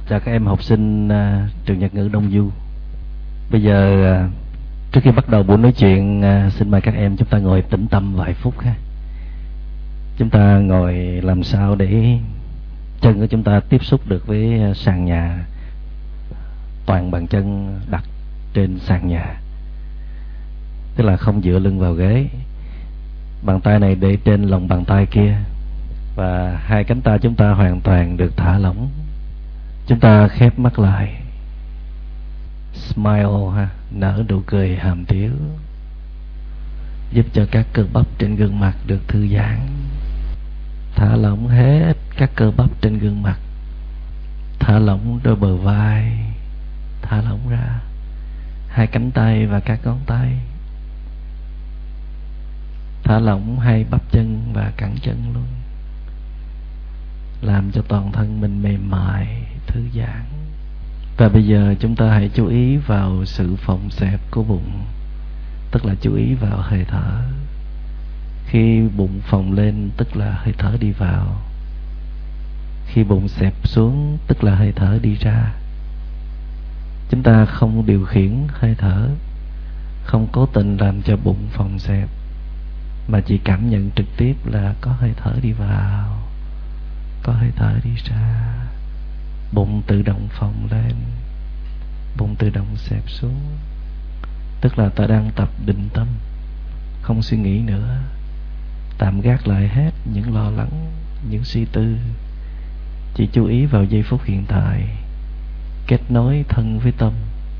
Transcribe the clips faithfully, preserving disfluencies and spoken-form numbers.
chào các em học sinh à, trường Nhật ngữ Đông Du. Bây giờ à, trước khi bắt đầu buổi nói chuyện, à, xin mời các em chúng ta ngồi tĩnh tâm vài phút ha. Chúng ta ngồi làm sao để chân của chúng ta tiếp xúc được với sàn nhà, toàn bàn chân đặt trên sàn nhà, tức là không dựa lưng vào ghế. Bàn tay này để trên lòng bàn tay kia, và hai cánh tay chúng ta hoàn toàn được thả lỏng. Chúng ta khép mắt lại, smile ha, nở nụ cười hàm tiếu, giúp cho các cơ bắp trên gương mặt được thư giãn. Thả lỏng hết các cơ bắp trên gương mặt, thả lỏng đôi bờ vai, thả lỏng ra hai cánh tay và các ngón tay, thả lỏng hai bắp chân và cẳng chân luôn, làm cho toàn thân mình mềm mại, thư giãn. Và bây giờ chúng ta hãy chú ý vào sự phồng xẹp của bụng, tức là chú ý vào hơi thở. Khi bụng phồng lên tức là hơi thở đi vào, khi bụng xẹp xuống tức là hơi thở đi ra. Chúng ta không điều khiển hơi thở, không cố tình làm cho bụng phồng xẹp, mà chỉ cảm nhận trực tiếp là có hơi thở đi vào, có hơi thở đi ra. Bụng tự động phồng lên, bụng tự động xẹp xuống, tức là ta đang tập định tâm, không suy nghĩ nữa, tạm gác lại hết những lo lắng, những suy tư, chỉ chú ý vào giây phút hiện tại, kết nối thân với tâm,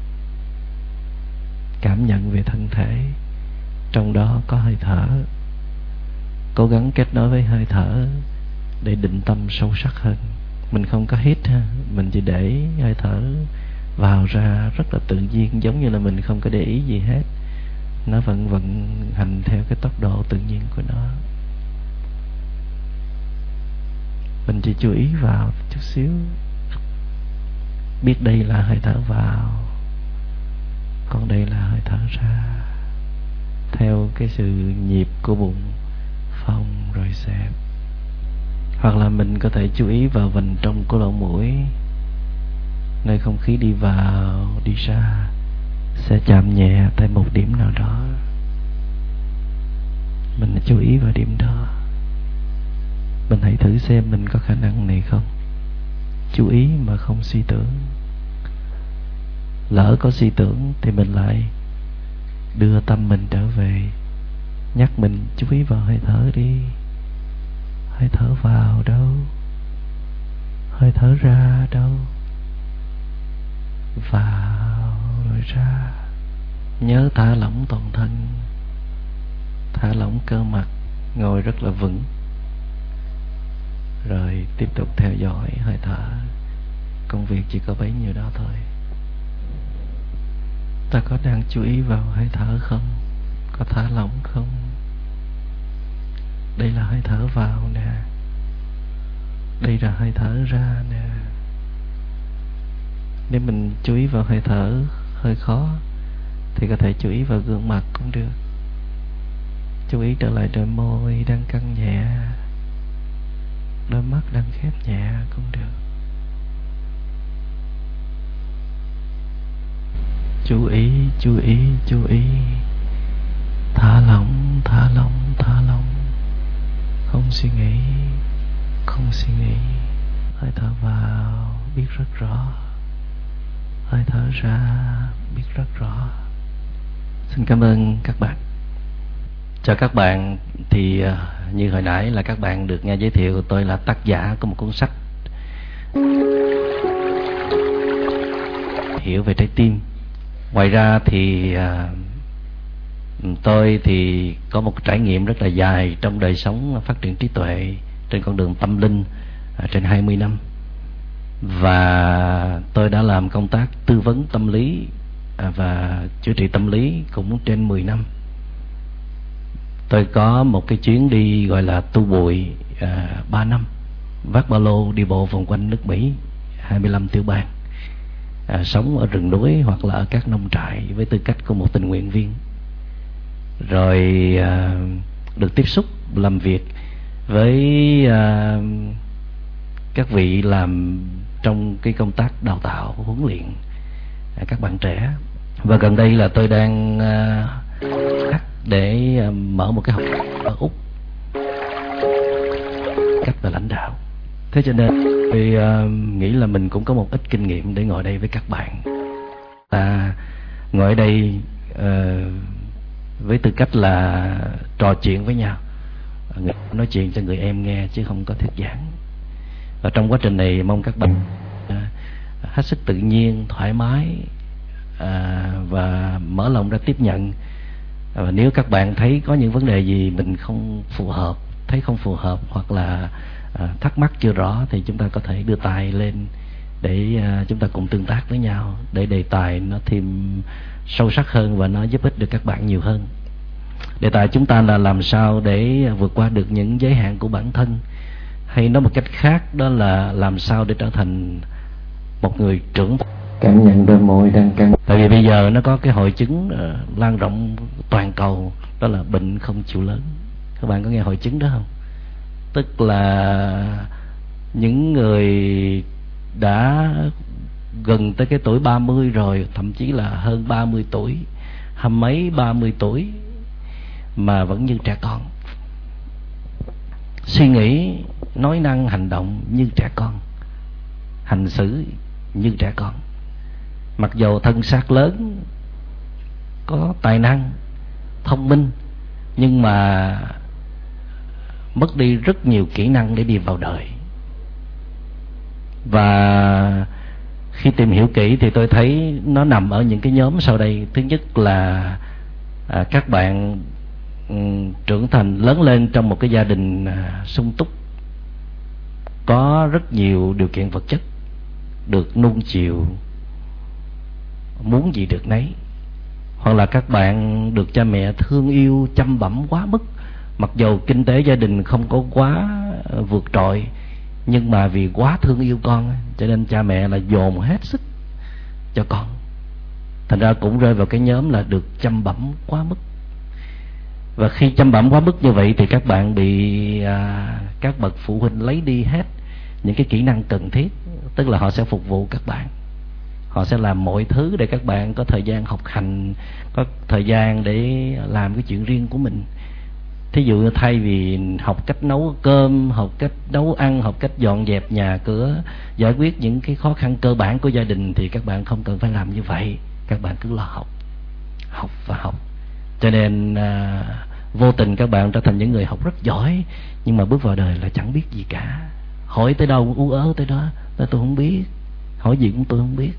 cảm nhận về thân thể, trong đó có hơi thở. Cố gắng kết nối với hơi thở để định tâm sâu sắc hơn. Mình không có hít ha, mình chỉ để hơi thở vào ra rất là tự nhiên, giống như là mình không có để ý gì hết. Nó vẫn vận hành theo cái tốc độ tự nhiên của nó. Mình chỉ chú ý vào chút xíu, biết đây là hơi thở vào, còn đây là hơi thở ra, theo cái sự nhịp của bụng phồng rồi xẹp. Hoặc là mình có thể chú ý vào vành trong của lỗ mũi, nơi không khí đi vào đi ra sẽ chạm nhẹ tại một điểm nào đó. Mình chú ý vào điểm đó. Mình hãy thử xem mình có khả năng này không. Chú ý mà không suy tưởng. Lỡ có suy tưởng thì mình lại đưa tâm mình trở về, nhắc mình chú ý vào hơi thở đi. Hơi thở vào đâu, hơi thở ra đâu, vào rồi ra. Nhớ thả lỏng toàn thân, thả lỏng cơ mặt, ngồi rất là vững. Rồi tiếp tục theo dõi hơi thở. Công việc chỉ có bấy nhiêu đó thôi. Ta có đang chú ý vào hơi thở không? Có thả lỏng không? Đây là hơi thở vào nè, đây là hơi thở ra nè. Nếu mình chú ý vào hơi thở hơi khó thì có thể chú ý vào gương mặt cũng được. Chú ý trở lại đôi môi đang căng nhẹ, đôi mắt đang khép nhẹ cũng được. Chú ý, chú ý, chú ý. Thả lỏng, thả lỏng, thả lỏng. Không suy nghĩ, không suy nghĩ. Hơi thở vào biết rất rõ, hơi thở ra biết rất rõ. Xin cảm ơn các bạn. Chào các bạn. Thì như hồi nãy là các bạn được nghe giới thiệu tôi là tác giả của một cuốn sách Hiểu về trái tim. Ngoài ra thì tôi thì có một trải nghiệm rất là dài trong đời sống phát triển trí tuệ trên con đường tâm linh trên hai mươi năm. Và tôi đã làm công tác tư vấn tâm lý và chữa trị tâm lý cũng trên mười năm. Tôi có một cái chuyến đi gọi là tu bụi à, ba năm, vác ba lô đi bộ vòng quanh nước Mỹ hai mươi lăm tiểu bang, à, sống ở rừng núi hoặc là ở các nông trại với tư cách của một tình nguyện viên. Rồi à, được tiếp xúc làm việc với à, các vị làm trong cái công tác đào tạo huấn luyện các bạn trẻ. Và gần đây là tôi đang uh, để uh, mở một cái học ở Úc cách về lãnh đạo. Thế cho nên tôi uh, nghĩ là mình cũng có một ít kinh nghiệm để ngồi đây với các bạn. Ta ngồi ở đây uh, với tư cách là trò chuyện với nhau, nói chuyện cho người em nghe chứ không có thuyết giảng. Và trong quá trình này mong các bạn uh, hết sức tự nhiên, thoải mái à, và mở lòng ra tiếp nhận. Và nếu các bạn thấy có những vấn đề gì mình không phù hợp, thấy không phù hợp hoặc là à, thắc mắc chưa rõ thì chúng ta có thể đưa tay lên để à, chúng ta cùng tương tác với nhau, để đề tài nó thêm sâu sắc hơn và nó giúp ích được các bạn nhiều hơn. Đề tài chúng ta là làm sao để vượt qua được những giới hạn của bản thân, hay nói một cách khác đó là làm sao để trở thành một người trưởng. Cảm nhận đôi môi đang căng. Tại vì bây giờ nó có cái hội chứng uh, lan rộng toàn cầu, đó là bệnh không chịu lớn. Các bạn có nghe hội chứng đó không? Tức là những người đã gần tới cái tuổi ba mươi rồi, thậm chí là hơn ba mươi tuổi, hăm mấy ba mươi tuổi mà vẫn như trẻ con, suy nghĩ, nói năng, hành động như trẻ con, hành xử như trẻ con. Mặc dù thân xác lớn, có tài năng, thông minh, nhưng mà mất đi rất nhiều kỹ năng để đi vào đời. Và khi tìm hiểu kỹ thì tôi thấy nó nằm ở những cái nhóm sau đây. Thứ nhất là à, các bạn um, trưởng thành lớn lên trong một cái gia đình à, sung túc, có rất nhiều điều kiện vật chất, được nuông chiều, muốn gì được nấy. Hoặc là các bạn được cha mẹ thương yêu, chăm bẵm quá mức, mặc dù kinh tế gia đình không có quá vượt trội, nhưng mà vì quá thương yêu con cho nên cha mẹ là dồn hết sức cho con, thành ra cũng rơi vào cái nhóm là được chăm bẵm quá mức. Và khi chăm bẵm quá mức như vậy thì các bạn bị à, các bậc phụ huynh lấy đi hết những cái kỹ năng cần thiết. Tức là họ sẽ phục vụ các bạn, họ sẽ làm mọi thứ để các bạn có thời gian học hành, có thời gian để làm cái chuyện riêng của mình. Thí dụ thay vì học cách nấu cơm, học cách nấu ăn, học cách dọn dẹp nhà cửa, giải quyết những cái khó khăn cơ bản của gia đình, thì các bạn không cần phải làm như vậy. Các bạn cứ lo học, học và học. Cho nên à, vô tình các bạn trở thành những người học rất giỏi, nhưng mà bước vào đời là chẳng biết gì cả. Hỏi tới đâu ú ớ tới đó, tôi không biết, hỏi gì cũng tôi không biết.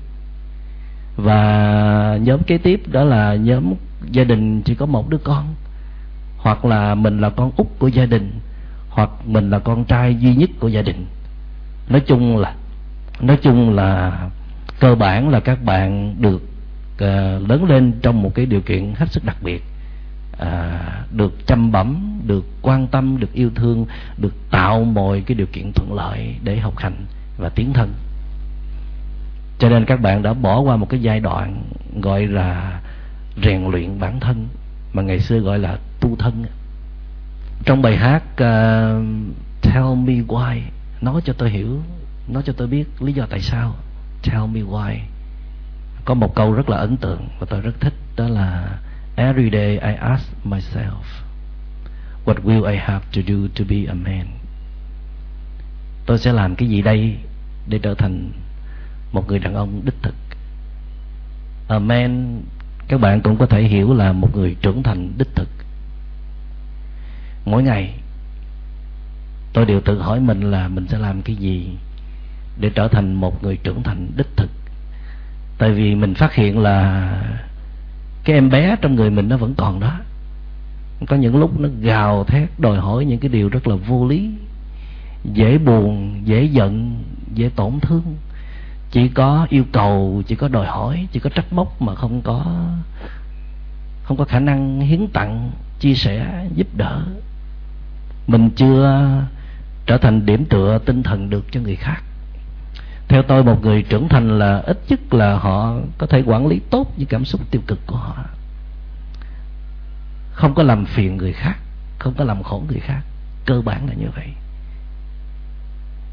Và nhóm kế tiếp đó là nhóm gia đình chỉ có một đứa con, hoặc là mình là con út của gia đình, hoặc mình là con trai duy nhất của gia đình. Nói chung là nói chung là cơ bản là các bạn được uh, lớn lên trong một cái điều kiện hết sức đặc biệt, à, được chăm bẵm, được quan tâm, được yêu thương, được tạo mọi cái điều kiện thuận lợi để học hành và tiến thân. Cho nên các bạn đã bỏ qua một cái giai đoạn gọi là rèn luyện bản thân, mà ngày xưa gọi là tu thân. Trong bài hát uh, Tell Me Why, nói cho tôi hiểu, nói cho tôi biết lý do tại sao. Tell me why. Có một câu rất là ấn tượng và tôi rất thích, đó là Every day I ask myself, what will I have to do to be a man? Tôi sẽ làm cái gì đây để trở thành một người đàn ông đích thực? A man các bạn cũng có thể hiểu là một người trưởng thành đích thực. Mỗi ngày tôi đều tự hỏi mình là mình sẽ làm cái gì để trở thành một người trưởng thành đích thực. Tại vì mình phát hiện là cái em bé trong người mình nó vẫn còn đó. Có những lúc nó gào thét đòi hỏi những cái điều rất là vô lý, dễ buồn, dễ giận, dễ tổn thương. Chỉ có yêu cầu, chỉ có đòi hỏi, chỉ có trách móc, mà không có không có khả năng hiến tặng, chia sẻ, giúp đỡ. Mình chưa trở thành điểm tựa tinh thần được cho người khác. Theo tôi, một người trưởng thành là ít nhất là họ có thể quản lý tốt những cảm xúc tiêu cực của họ, không có làm phiền người khác, không có làm khổ người khác. Cơ bản là như vậy.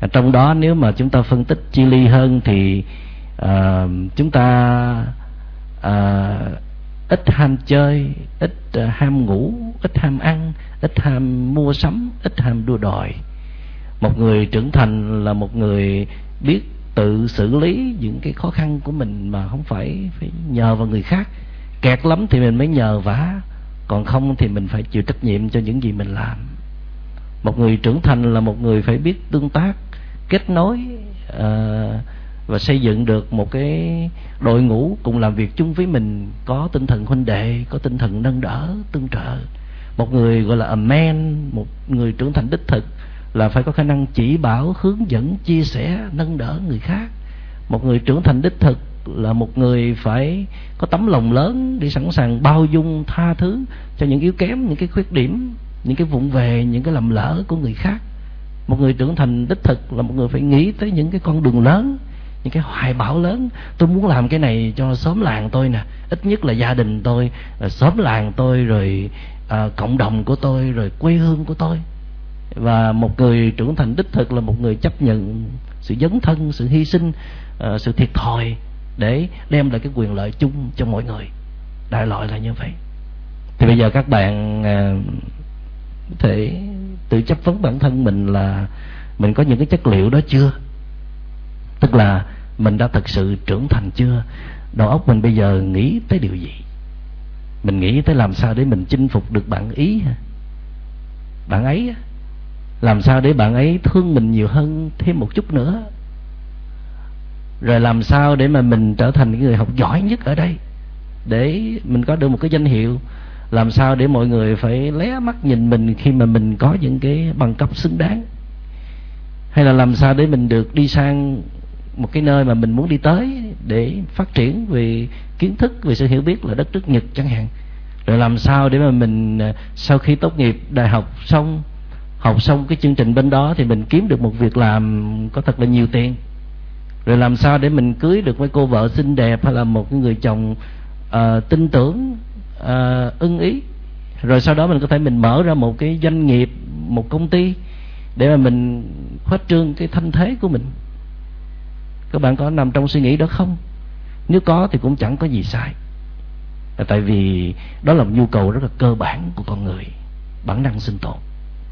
Trong đó nếu mà chúng ta phân tích chi ly hơn thì à, chúng ta à, ít ham chơi, ít à, ham ngủ, ít ham ăn, ít ham mua sắm, ít ham đua đòi. Một người trưởng thành là một người biết tự xử lý những cái khó khăn của mình mà không phải phải nhờ vào người khác. Kẹt lắm thì mình mới nhờ vả, còn không thì mình phải chịu trách nhiệm cho những gì mình làm. Một người trưởng thành là một người phải biết tương tác, kết nối à, và xây dựng được một cái đội ngũ cùng làm việc chung với mình, có tinh thần huynh đệ, có tinh thần nâng đỡ, tương trợ. Một người gọi là a man, một người trưởng thành đích thực là phải có khả năng chỉ bảo, hướng dẫn, chia sẻ, nâng đỡ người khác. Một người trưởng thành đích thực là một người phải có tấm lòng lớn để sẵn sàng bao dung, tha thứ cho những yếu kém, những cái khuyết điểm, những cái vụng về, những cái lầm lỡ của người khác. Một người trưởng thành đích thực là một người phải nghĩ tới những cái con đường lớn, những cái hoài bão lớn. Tôi muốn làm cái này cho xóm làng tôi nè, ít nhất là gia đình tôi, xóm làng tôi, rồi à, cộng đồng của tôi, rồi quê hương của tôi. Và một người trưởng thành đích thực là một người chấp nhận sự dấn thân, sự hy sinh, à, sự thiệt thòi để đem lại cái quyền lợi chung cho mọi người. Đại loại là như vậy. Thì bây giờ các bạn à, có thể tự chấp vấn bản thân mình là mình có những cái chất liệu đó chưa? Tức là mình đã thực sự trưởng thành chưa? Đầu óc mình bây giờ nghĩ tới điều gì? Mình nghĩ tới làm sao để mình chinh phục được bạn ý, bạn ấy, làm sao để bạn ấy thương mình nhiều hơn thêm một chút nữa, rồi làm sao để mà mình trở thành người học giỏi nhất ở đây, để mình có được một cái danh hiệu, làm sao để mọi người phải lé mắt nhìn mình khi mà mình có những cái bằng cấp xứng đáng, hay là làm sao để mình được đi sang một cái nơi mà mình muốn đi tới để phát triển về kiến thức, về sự hiểu biết là đất nước Nhật chẳng hạn. Rồi làm sao để mà mình sau khi tốt nghiệp đại học xong, học xong cái chương trình bên đó thì mình kiếm được một việc làm có thật là nhiều tiền. Rồi làm sao để mình cưới được mấy cô vợ xinh đẹp, hay là một cái người chồng uh, tin tưởng, uh, ưng ý. Rồi sau đó mình có thể mình mở ra một cái doanh nghiệp, một công ty để mà mình khuếch trương cái thanh thế của mình. Các bạn có nằm trong suy nghĩ đó không? Nếu có thì cũng chẳng có gì sai. Tại vì đó là một nhu cầu rất là cơ bản của con người, bản năng sinh tồn.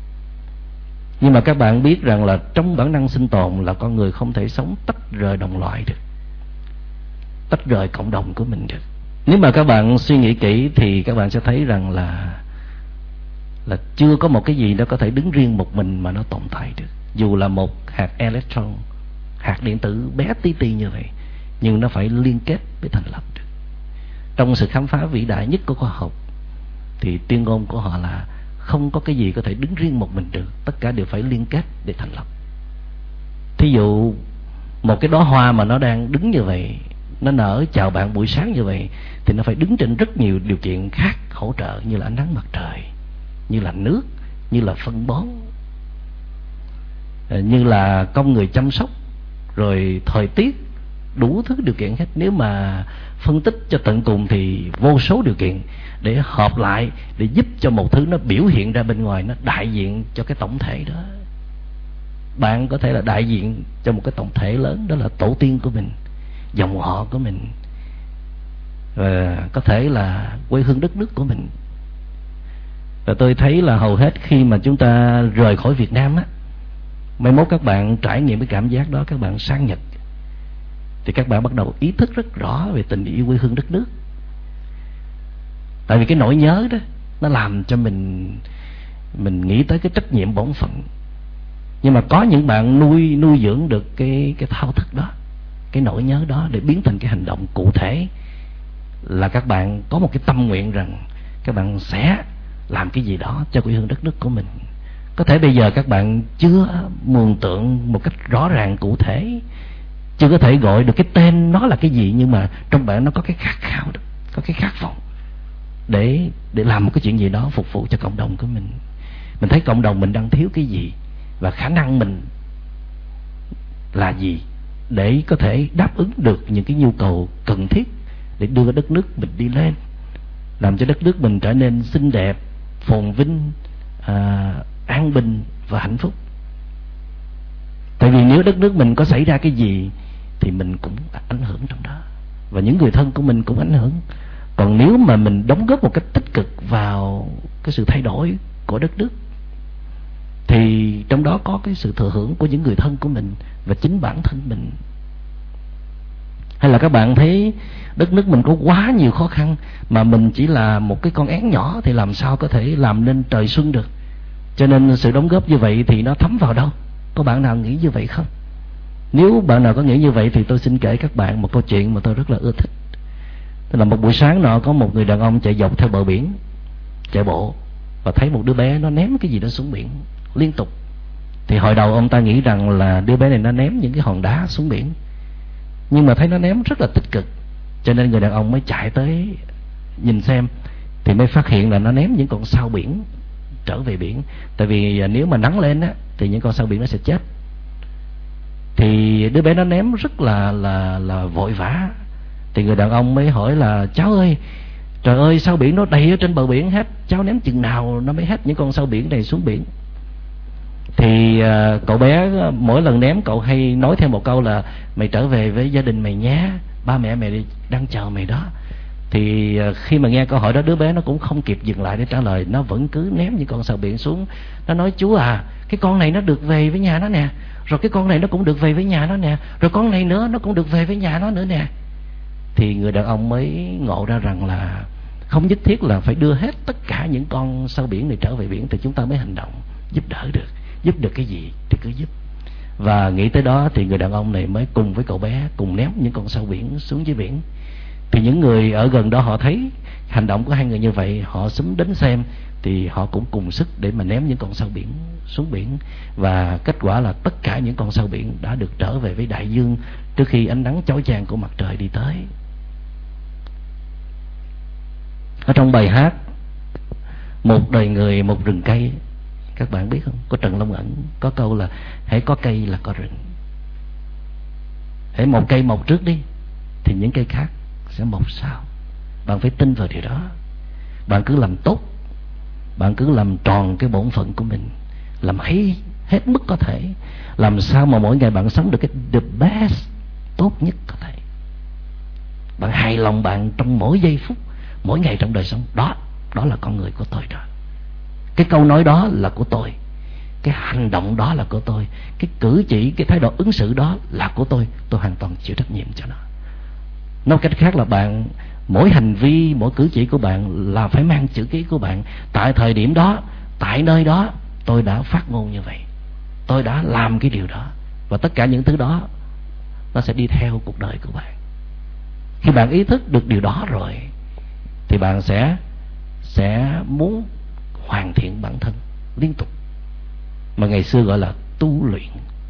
Nhưng mà các bạn biết rằng là trong bản năng sinh tồn là con người không thể sống tách rời đồng loại được, tách rời cộng đồng của mình được. Nếu mà các bạn suy nghĩ kỹ thì các bạn sẽ thấy rằng là là chưa có một cái gì đó có thể đứng riêng một mình mà nó tồn tại được. Dù là một hạt electron, hạt điện tử bé tí ti như vậy, nhưng nó phải liên kết để thành lập được. Trong sự khám phá vĩ đại nhất của khoa học thì tuyên ngôn của họ là không có cái gì có thể đứng riêng một mình được, tất cả đều phải liên kết để thành lập. Thí dụ một cái đóa hoa mà nó đang đứng như vậy, nó nở chào bạn buổi sáng như vậy, thì nó phải đứng trên rất nhiều điều kiện khác hỗ trợ, như là ánh nắng mặt trời, như là nước, như là phân bón, như là công người chăm sóc, rồi thời tiết, đủ thứ điều kiện hết. Nếu mà phân tích cho tận cùng thì vô số điều kiện để hợp lại, để giúp cho một thứ nó biểu hiện ra bên ngoài, nó đại diện cho cái tổng thể đó. Bạn có thể là đại diện cho một cái tổng thể lớn, đó là tổ tiên của mình, dòng họ của mình, và có thể là quê hương đất nước của mình. Và tôi thấy là hầu hết khi mà chúng ta rời khỏi Việt Nam á, mai mốt các bạn trải nghiệm cái cảm giác đó, các bạn sang Nhật thì các bạn bắt đầu ý thức rất rõ về tình yêu quê hương đất nước. Tại vì cái nỗi nhớ đó nó làm cho mình mình nghĩ tới cái trách nhiệm bổn phận. Nhưng mà có những bạn nuôi nuôi dưỡng được cái cái thao thức đó, cái nỗi nhớ đó để biến thành cái hành động cụ thể, là các bạn có một cái tâm nguyện rằng các bạn sẽ làm cái gì đó cho quê hương đất nước của mình. Có thể bây giờ các bạn chưa mường tượng một cách rõ ràng cụ thể, chưa có thể gọi được cái tên nó là cái gì, nhưng mà trong bạn nó có cái khát khao đó, có cái khát vọng để để làm một cái chuyện gì đó phục vụ cho cộng đồng của mình. Mình thấy cộng đồng mình đang thiếu cái gì và khả năng mình là gì để có thể đáp ứng được những cái nhu cầu cần thiết để đưa đất nước mình đi lên, làm cho đất nước mình trở nên xinh đẹp, phồn vinh, à, an bình và hạnh phúc. Tại Tại vì nếu đất nước mình có xảy ra cái gì thì mình cũng ảnh hưởng trong đó, và những người thân của mình cũng ảnh hưởng. Còn nếu mà mình đóng góp một cách tích cực vào cái sự thay đổi của đất nước thì trong đó có cái sự thừa hưởng của những người thân của mình và chính bản thân mình. Hay là các bạn thấy đất nước mình có quá nhiều khó khăn mà mình chỉ là một cái con én nhỏ thì làm sao có thể làm nên trời xuân được. Cho nên sự đóng góp như vậy thì nó thấm vào đâu? Có bạn nào nghĩ như vậy không? Nếu bạn nào có nghĩ như vậy thì tôi xin kể các bạn một câu chuyện mà tôi rất là ưa thích. Tức là một buổi sáng nọ có một người đàn ông chạy dọc theo bờ biển, chạy bộ, và thấy một đứa bé nó ném cái gì đó xuống biển liên tục. Thì hồi đầu ông ta nghĩ rằng là đứa bé này nó ném những cái hòn đá xuống biển, nhưng mà thấy nó ném rất là tích cực, cho nên người đàn ông mới chạy tới nhìn xem, thì mới phát hiện là nó ném những con sao biển trở về biển. Tại vì nếu mà nắng lên á thì những con sao biển nó sẽ chết. Thì đứa bé nó ném rất là là là vội vã. Thì người đàn ông mới hỏi là: cháu ơi, trời ơi, sao biển nó đầy ở trên bờ biển hết, cháu ném chừng nào nó mới hết những con sao biển này xuống biển? Thì uh, cậu bé mỗi lần ném cậu hay nói thêm một câu là: mày trở về với gia đình mày nhé, ba mẹ mày đang chờ mày đó. Thì uh, khi mà nghe câu hỏi đó, đứa bé nó cũng không kịp dừng lại để trả lời, nó vẫn cứ ném những con sao biển xuống. Nó nói: chú à, cái con này nó được về với nhà nó nè, rồi cái con này nó cũng được về với nhà nó nè, rồi con này nữa nó cũng được về với nhà nó nữa nè. Thì người đàn ông mới ngộ ra rằng là không nhất thiết là phải đưa hết tất cả những con sao biển này trở về biển thì chúng ta mới hành động giúp đỡ được. Giúp được cái gì thì cứ giúp. Và nghĩ tới đó thì người đàn ông này mới cùng với cậu bé cùng ném những con sao biển xuống dưới biển. Thì những người ở gần đó họ thấy hành động của hai người như vậy, họ xúm đến xem, thì họ cũng cùng sức để mà ném những con sao biển xuống biển. Và kết quả là tất cả những con sao biển đã được trở về với đại dương trước khi ánh nắng chói chang của mặt trời đi tới. Ở trong bài hát Một đời người một rừng cây, các bạn biết không, có Trần Long Ẩn có câu là: hãy có cây là có rừng. Hãy một cây mọc trước đi thì những cây khác sẽ mọc sau. Bạn phải tin vào điều đó. Bạn cứ làm tốt, bạn cứ làm tròn cái bổn phận của mình, làm hay hết mức có thể, làm sao mà mỗi ngày bạn sống được cái the best, tốt nhất có thể. Bạn hài lòng bạn trong mỗi giây phút, mỗi ngày trong đời sống. Đó, đó là con người của tôi đó. Cái câu nói đó là của tôi, cái hành động đó là của tôi, cái cử chỉ, cái thái độ ứng xử đó là của tôi. Tôi hoàn toàn chịu trách nhiệm cho nó. Nói cách khác là bạn, mỗi hành vi, mỗi cử chỉ của bạn là phải mang chữ ký của bạn. Tại thời điểm đó, tại nơi đó, tôi đã phát ngôn như vậy, tôi đã làm cái điều đó, và tất cả những thứ đó nó sẽ đi theo cuộc đời của bạn. Khi bạn ý thức được điều đó rồi thì bạn sẽ sẽ muốn hoàn thiện bản thân liên tục, mà ngày xưa gọi là tu luyện.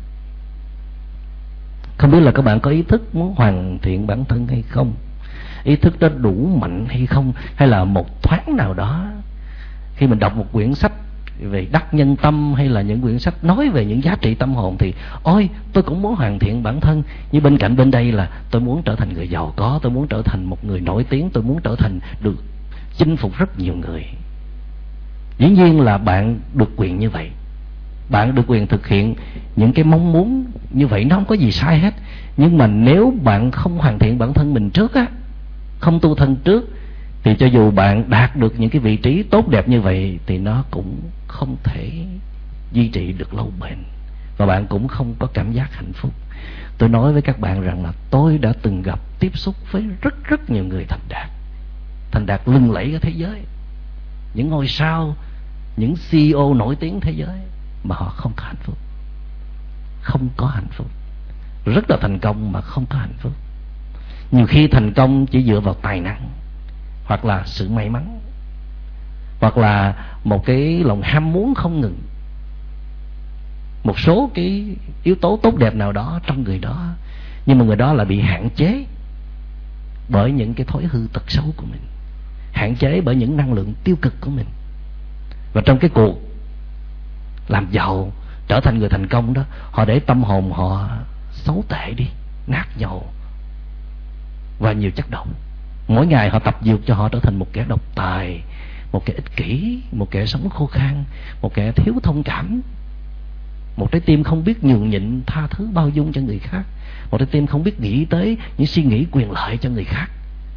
Không biết là các bạn có ý thức muốn hoàn thiện bản thân hay không? Ý thức đó đủ mạnh hay không? Hay là một thoáng nào đó khi mình đọc một quyển sách về đắc nhân tâm, hay là những quyển sách nói về những giá trị tâm hồn, thì ôi, tôi cũng muốn hoàn thiện bản thân. Nhưng bên cạnh bên đây là tôi muốn trở thành người giàu có, tôi muốn trở thành một người nổi tiếng, tôi muốn trở thành được chinh phục rất nhiều người. Dĩ nhiên là bạn được quyền như vậy, bạn được quyền thực hiện những cái mong muốn như vậy, nó không có gì sai hết. Nhưng mà nếu bạn không hoàn thiện bản thân mình trước á, không tu thân trước, thì cho dù bạn đạt được những cái vị trí tốt đẹp như vậy thì nó cũng không thể duy trì được lâu bền, và bạn cũng không có cảm giác hạnh phúc. Tôi nói với các bạn rằng là tôi đã từng gặp, tiếp xúc với rất rất nhiều người thành đạt, thành đạt lừng lẫy ở thế giới, những ngôi sao, những xê e ô nổi tiếng thế giới, mà họ không có hạnh phúc. Không có hạnh phúc. Rất là thành công mà không có hạnh phúc. Nhiều khi thành công chỉ dựa vào tài năng, hoặc là sự may mắn, hoặc là một cái lòng ham muốn không ngừng, một số cái yếu tố tốt đẹp nào đó trong người đó. Nhưng mà người đó lại bị hạn chế bởi những cái thói hư tật xấu của mình, hạn chế bởi những năng lượng tiêu cực của mình. Và trong cái cuộc làm giàu, trở thành người thành công đó, họ để tâm hồn họ xấu tệ đi, nát nhầu và nhiều chất độc. Mỗi ngày họ tập dược cho họ trở thành một kẻ độc tài, một kẻ ích kỷ, một kẻ sống khô khan, một kẻ thiếu thông cảm. Một trái tim không biết nhường nhịn, tha thứ, bao dung cho người khác. Một trái tim không biết nghĩ tới những suy nghĩ quyền lợi cho người khác.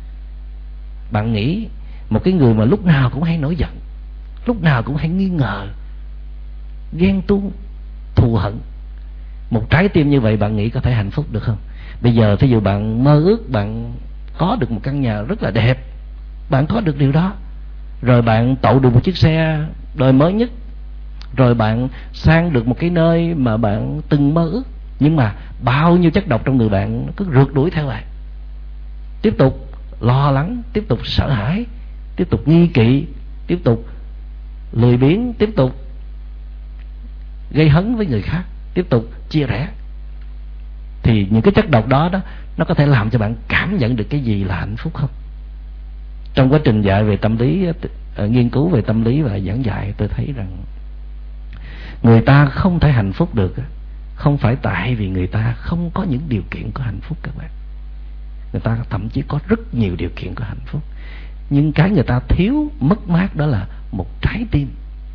Bạn nghĩ một cái người mà lúc nào cũng hay nổi giận, lúc nào cũng hay nghi ngờ, ghen tuông, thù hận, một trái tim như vậy bạn nghĩ có thể hạnh phúc được không? Bây giờ thí dụ bạn mơ ước bạn có được một căn nhà rất là đẹp, bạn có được điều đó, rồi bạn tậu được một chiếc xe đời mới nhất, rồi bạn sang được một cái nơi mà bạn từng mơ ước, nhưng mà bao nhiêu chất độc trong người bạn nó cứ rượt đuổi theo bạn, tiếp tục lo lắng, tiếp tục sợ hãi, tiếp tục nghi kỵ, tiếp tục lười biếng, tiếp tục gây hấn với người khác, tiếp tục chia rẽ. Thì những cái chất độc đó đó nó có thể làm cho bạn cảm nhận được cái gì là hạnh phúc không? Trong quá trình dạy về tâm lý, nghiên cứu về tâm lý và giảng dạy, tôi thấy rằng người ta không thể hạnh phúc được không phải tại vì người ta không có những điều kiện của hạnh phúc các bạn. Người ta thậm chí có rất nhiều điều kiện của hạnh phúc, nhưng cái người ta thiếu mất mát đó là một trái tim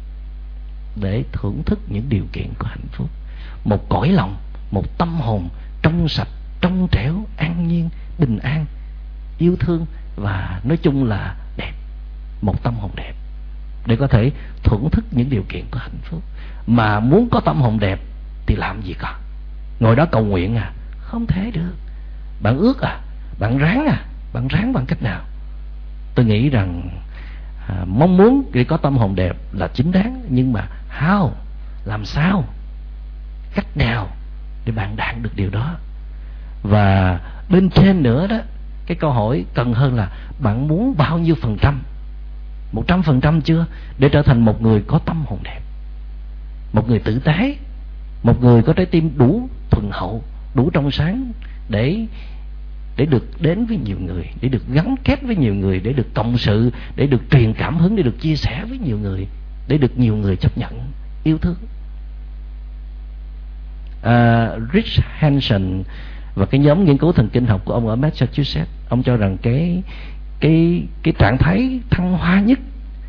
để thưởng thức những điều kiện của hạnh phúc, một cõi lòng, một tâm hồn trong sạch, trong trẻo, an nhiên, bình an, yêu thương và nói chung là đẹp. Một tâm hồn đẹp để có thể thưởng thức những điều kiện của hạnh phúc. Mà muốn có tâm hồn đẹp thì làm gì có? Ngồi đó cầu nguyện à? Không thể được. Bạn ước à? Bạn ráng à? Bạn ráng bằng cách nào? Tôi nghĩ rằng à, mong muốn để có tâm hồn đẹp là chính đáng, nhưng mà how? Làm sao? Cách nào để bạn đạt được điều đó? Và bên trên nữa đó, cái câu hỏi cần hơn là bạn muốn bao nhiêu phần trăm? Một trăm phần trăm chưa? Để trở thành một người có tâm hồn đẹp, một người tử tế, một người có trái tim đủ thuần hậu, đủ trong sáng để để được đến với nhiều người, để được gắn kết với nhiều người, để được cộng sự, để được truyền cảm hứng, để được chia sẻ với nhiều người, để được nhiều người chấp nhận, yêu thương. À, Rich Hanson và cái nhóm nghiên cứu thần kinh học của ông ở Massachusetts, ông cho rằng cái cái cái trạng thái thăng hoa nhất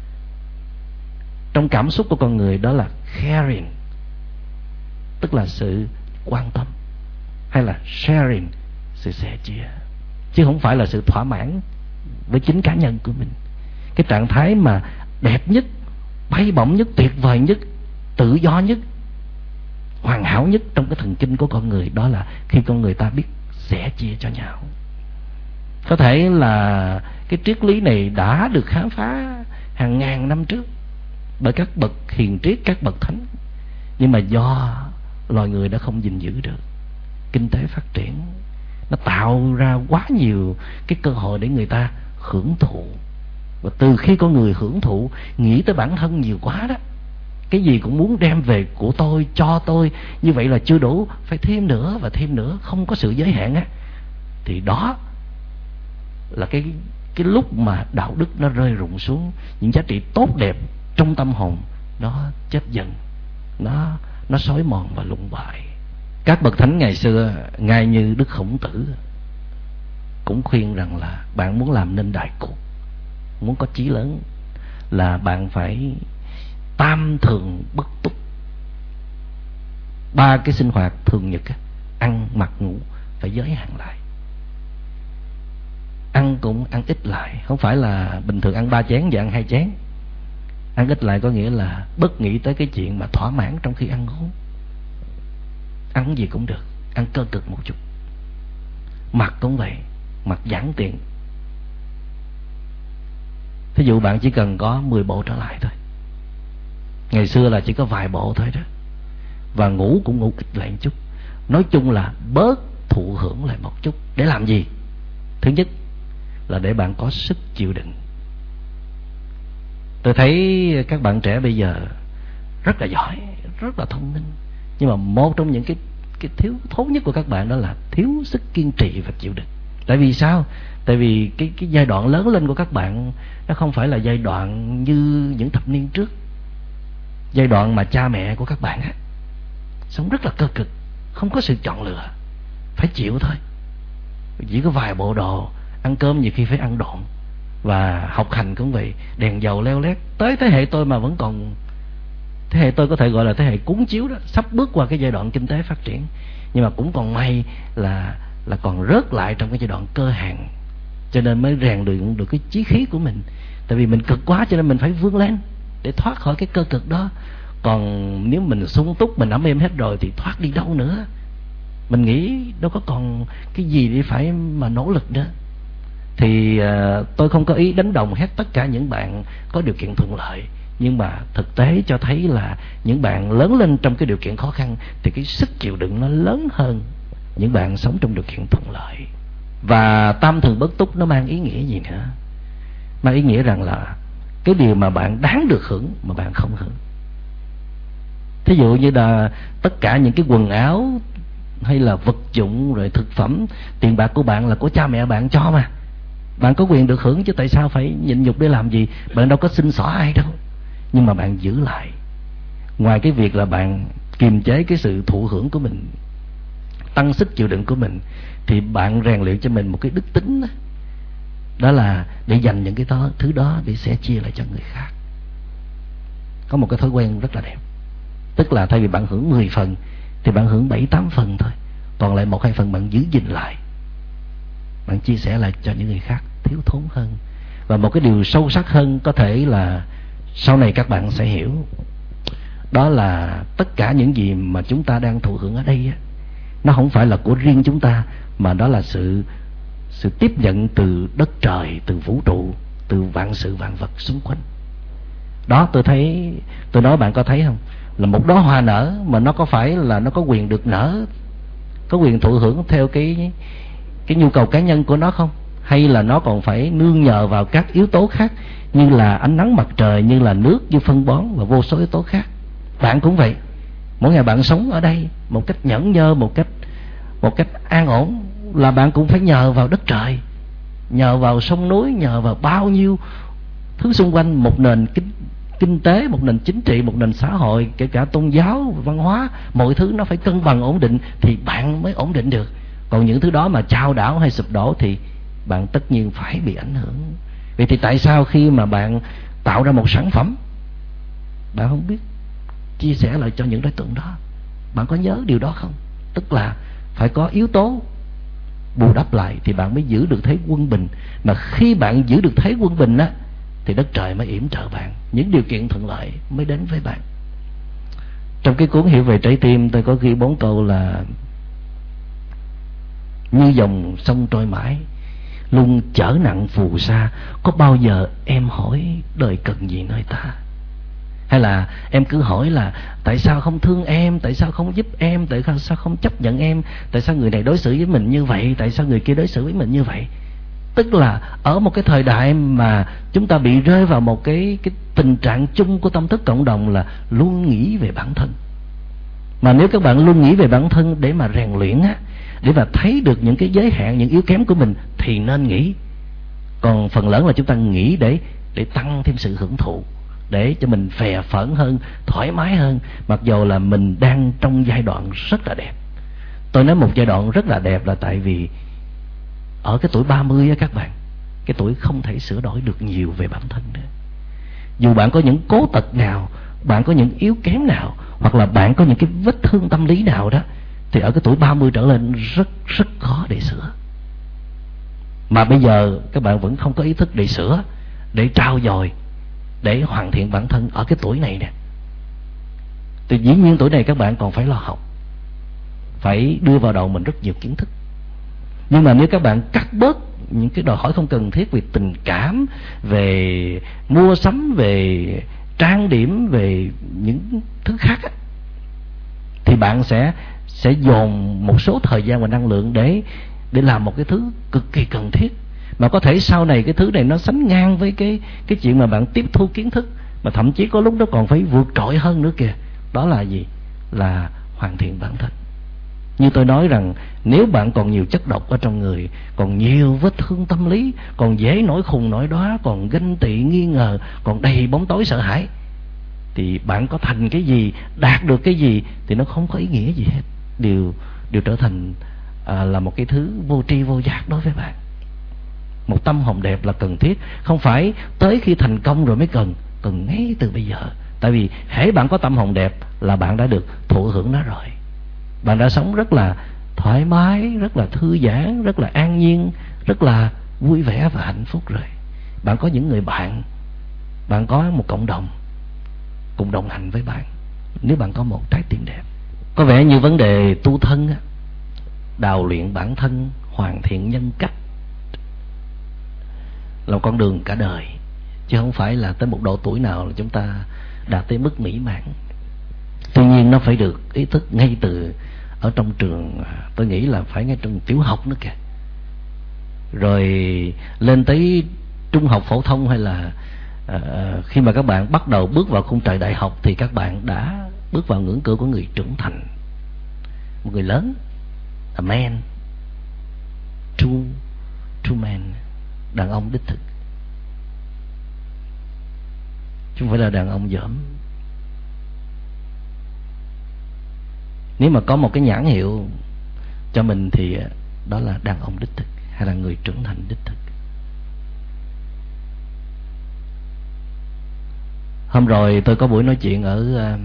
trong cảm xúc của con người đó là caring, tức là sự quan tâm, hay là sharing, sự sẻ chia, chứ không phải là sự thỏa mãn với chính cá nhân của mình. Cái trạng thái mà đẹp nhất, bay bổng nhất, tuyệt vời nhất, tự do nhất, hoàn hảo nhất trong cái thần kinh của con người, đó là khi con người ta biết sẻ chia cho nhau. Có thể là cái triết lý này đã được khám phá hàng ngàn năm trước bởi các bậc hiền triết, các bậc thánh, nhưng mà do loài người đã không gìn giữ được, kinh tế phát triển nó tạo ra quá nhiều cái cơ hội để người ta hưởng thụ. Và từ khi con người hưởng thụ, nghĩ tới bản thân nhiều quá đó, cái gì cũng muốn đem về của tôi, cho tôi, như vậy là chưa đủ, phải thêm nữa và thêm nữa, không có sự giới hạn á, thì đó là cái cái lúc mà đạo đức nó rơi rụng xuống, những giá trị tốt đẹp trong tâm hồn nó chết dần, nó nó xói mòn và lụng bại. Các bậc thánh ngày xưa, ngay như Đức Khổng Tử, cũng khuyên rằng là bạn muốn làm nên đại cuộc, muốn có chí lớn, là bạn phải tam thường bất túc. Ba cái sinh hoạt thường nhật, ăn, mặc, ngủ phải giới hạn lại. Ăn cũng ăn ít lại, không phải là bình thường ăn ba chén và ăn hai chén. Ăn ít lại có nghĩa là bất nghĩ tới cái chuyện mà thỏa mãn trong khi ăn uống. Ăn gì cũng được, ăn cơ cực một chút. Mặc cũng vậy, mặc giản tiện. Thí dụ bạn chỉ cần có mười bộ trở lại thôi, ngày xưa là chỉ có vài bộ thôi đó. Và ngủ cũng ngủ ít lại một chút. Nói chung là bớt thụ hưởng lại một chút. Để làm gì? Thứ nhất là để bạn có sức chịu đựng. Tôi thấy các bạn trẻ bây giờ rất là giỏi, rất là thông minh, nhưng mà một trong những cái cái thiếu thốn nhất của các bạn đó là thiếu sức kiên trì và chịu đựng. Tại vì sao? Tại vì cái cái giai đoạn lớn lên của các bạn nó không phải là giai đoạn như những thập niên trước. Giai đoạn mà cha mẹ của các bạn á sống rất là cơ cực, không có sự chọn lựa, phải chịu thôi. Chỉ có vài bộ đồ, ăn cơm nhiều khi phải ăn độn, và học hành cũng vậy, đèn dầu leo lét. Tới thế hệ tôi mà vẫn còn Thế hệ tôi có thể gọi là thế hệ cuốn chiếu đó, sắp bước qua cái giai đoạn kinh tế phát triển, nhưng mà cũng còn may là là còn rớt lại trong cái giai đoạn cơ hàng, cho nên mới rèn luyện được cái chí khí của mình. Tại vì mình cực quá cho nên mình phải vươn lên để thoát khỏi cái cơ cực đó. Còn nếu mình sung túc, mình ấm êm hết rồi thì thoát đi đâu nữa. Mình nghĩ đâu có còn cái gì để phải mà nỗ lực nữa. Thì uh, tôi không có ý đánh đồng hết tất cả những bạn có điều kiện thuận lợi, nhưng mà thực tế cho thấy là những bạn lớn lên trong cái điều kiện khó khăn thì cái sức chịu đựng nó lớn hơn những bạn sống trong điều kiện thuận lợi. Và tam thường bất túc nó mang ý nghĩa gì nữa? Mang ý nghĩa rằng là cái điều mà bạn đáng được hưởng mà bạn không hưởng. Thí dụ như là tất cả những cái quần áo hay là vật dụng rồi thực phẩm, tiền bạc của bạn là của cha mẹ bạn cho mà, bạn có quyền được hưởng chứ tại sao phải nhịn nhục để làm gì? Bạn đâu có xin xỏ ai đâu. Nhưng mà bạn giữ lại, ngoài cái việc là bạn kiềm chế cái sự thụ hưởng của mình, tăng sức chịu đựng của mình, thì bạn rèn luyện cho mình một cái đức tính đó, đó là để dành những cái đó, thứ đó để sẻ chia lại cho người khác. Có một cái thói quen rất là đẹp, tức là thay vì bạn hưởng mười phần thì bạn hưởng bảy tám phần thôi, còn lại một hai phần bạn giữ gìn lại, bạn chia sẻ lại cho những người khác thiếu thốn hơn. Và một cái điều sâu sắc hơn có thể là sau này các bạn sẽ hiểu, đó là tất cả những gì mà chúng ta đang thụ hưởng ở đây á, nó không phải là của riêng chúng ta, mà đó là sự sự tiếp nhận từ đất trời, từ vũ trụ, từ vạn sự vạn vật xung quanh. Đó, tôi thấy, tôi nói bạn có thấy không, là một đóa hoa nở mà nó có phải là nó có quyền được nở, có quyền thụ hưởng theo cái cái nhu cầu cá nhân của nó không? Hay là nó còn phải nương nhờ vào các yếu tố khác, như là ánh nắng mặt trời, như là nước, như phân bón và vô số yếu tố khác. Bạn cũng vậy, mỗi ngày bạn sống ở đây một cách nhẫn nhơ, một cách một cách an ổn, là bạn cũng phải nhờ vào đất trời, nhờ vào sông núi, nhờ vào bao nhiêu thứ xung quanh, một nền kinh kinh tế, một nền chính trị, một nền xã hội, kể cả tôn giáo, văn hóa, mọi thứ nó phải cân bằng ổn định thì bạn mới ổn định được. Còn những thứ đó mà chao đảo hay sụp đổ thì bạn tất nhiên phải bị ảnh hưởng. Vậy thì tại sao khi mà bạn tạo ra một sản phẩm, bạn không biết chia sẻ lại cho những đối tượng đó? Bạn có nhớ điều đó không? Tức là phải có yếu tố bù đắp lại thì bạn mới giữ được thế quân bình. Mà khi bạn giữ được thế quân bình á, thì đất trời mới yểm trợ bạn, những điều kiện thuận lợi mới đến với bạn. Trong cái cuốn Hiểu về trái tim, tôi có ghi bốn câu là: như dòng sông trôi mãi, luôn chở nặng phù sa, có bao giờ em hỏi đời cần gì nơi ta? Hay là em cứ hỏi là tại sao không thương em, tại sao không giúp em, tại sao không chấp nhận em, tại sao người này đối xử với mình như vậy, tại sao người kia đối xử với mình như vậy? Tức là ở một cái thời đại mà chúng ta bị rơi vào một cái, cái tình trạng chung của tâm thức cộng đồng là luôn nghĩ về bản thân. Mà nếu các bạn luôn nghĩ về bản thân để mà rèn luyện á, để mà thấy được những cái giới hạn, những yếu kém của mình thì nên nghĩ. Còn phần lớn là chúng ta nghĩ để để tăng thêm sự hưởng thụ, để cho mình phè phỡn hơn, thoải mái hơn, mặc dù là mình đang trong giai đoạn rất là đẹp. Tôi nói một giai đoạn rất là đẹp là tại vì ở cái tuổi ba mươi á các bạn, cái tuổi không thể sửa đổi được nhiều về bản thân nữa. Dù bạn có những cố tật nào, bạn có những yếu kém nào, hoặc là bạn có những cái vết thương tâm lý nào đó, thì ở cái tuổi ba mươi trở lên rất rất khó để sửa. Mà bây giờ các bạn vẫn không có ý thức để sửa, để trau dồi, để hoàn thiện bản thân ở cái tuổi này nè. Thì dĩ nhiên tuổi này các bạn còn phải lo học, phải đưa vào đầu mình rất nhiều kiến thức. Nhưng mà nếu các bạn cắt bớt những cái đòi hỏi không cần thiết về tình cảm, về mua sắm, về trang điểm, về những thứ khác á, thì bạn sẽ sẽ dồn một số thời gian và năng lượng để để làm một cái thứ cực kỳ cần thiết, mà có thể sau này cái thứ này nó sánh ngang với cái cái chuyện mà bạn tiếp thu kiến thức, mà thậm chí có lúc nó còn phải vượt trội hơn nữa kìa. Đó là gì? Là hoàn thiện bản thân. Như tôi nói rằng nếu bạn còn nhiều chất độc ở trong người, còn nhiều vết thương tâm lý, còn dễ nổi khùng nổi đóa, còn ganh tị nghi ngờ, còn đầy bóng tối sợ hãi, thì bạn có thành cái gì, đạt được cái gì thì nó không có ý nghĩa gì hết. Đều đều trở thành à, là một cái thứ vô tri vô giác đối với bạn. Một tâm hồn đẹp là cần thiết, không phải tới khi thành công rồi mới cần, cần ngay từ bây giờ, Tại vì hễ bạn có tâm hồn đẹp là bạn đã được thụ hưởng nó rồi. Bạn đã sống rất là thoải mái, rất là thư giãn, rất là an nhiên, rất là vui vẻ và hạnh phúc rồi. Bạn có những người bạn, bạn có một cộng đồng cùng đồng hành với bạn. Nếu bạn có một trái tim đẹp, có vẻ như vấn đề tu thân, đào luyện bản thân, hoàn thiện nhân cách là một con đường cả đời, chứ không phải là tới một độ tuổi nào là chúng ta đạt tới mức mỹ mãn. Tuy nhiên nó phải được ý thức ngay từ ở trong trường, tôi nghĩ là phải ngay trong tiểu học nữa kìa, rồi lên tới trung học phổ thông, hay là uh, khi mà các bạn bắt đầu bước vào khung trời đại học thì các bạn đã bước vào ngưỡng cửa của người trưởng thành, một người lớn, a man, true, true man, đàn ông đích thực, chứ không phải là đàn ông dởm. Nếu mà có một cái nhãn hiệu cho mình thì đó là đàn ông đích thực, hay là người trưởng thành đích thực. Hôm rồi tôi có buổi nói chuyện ở uh,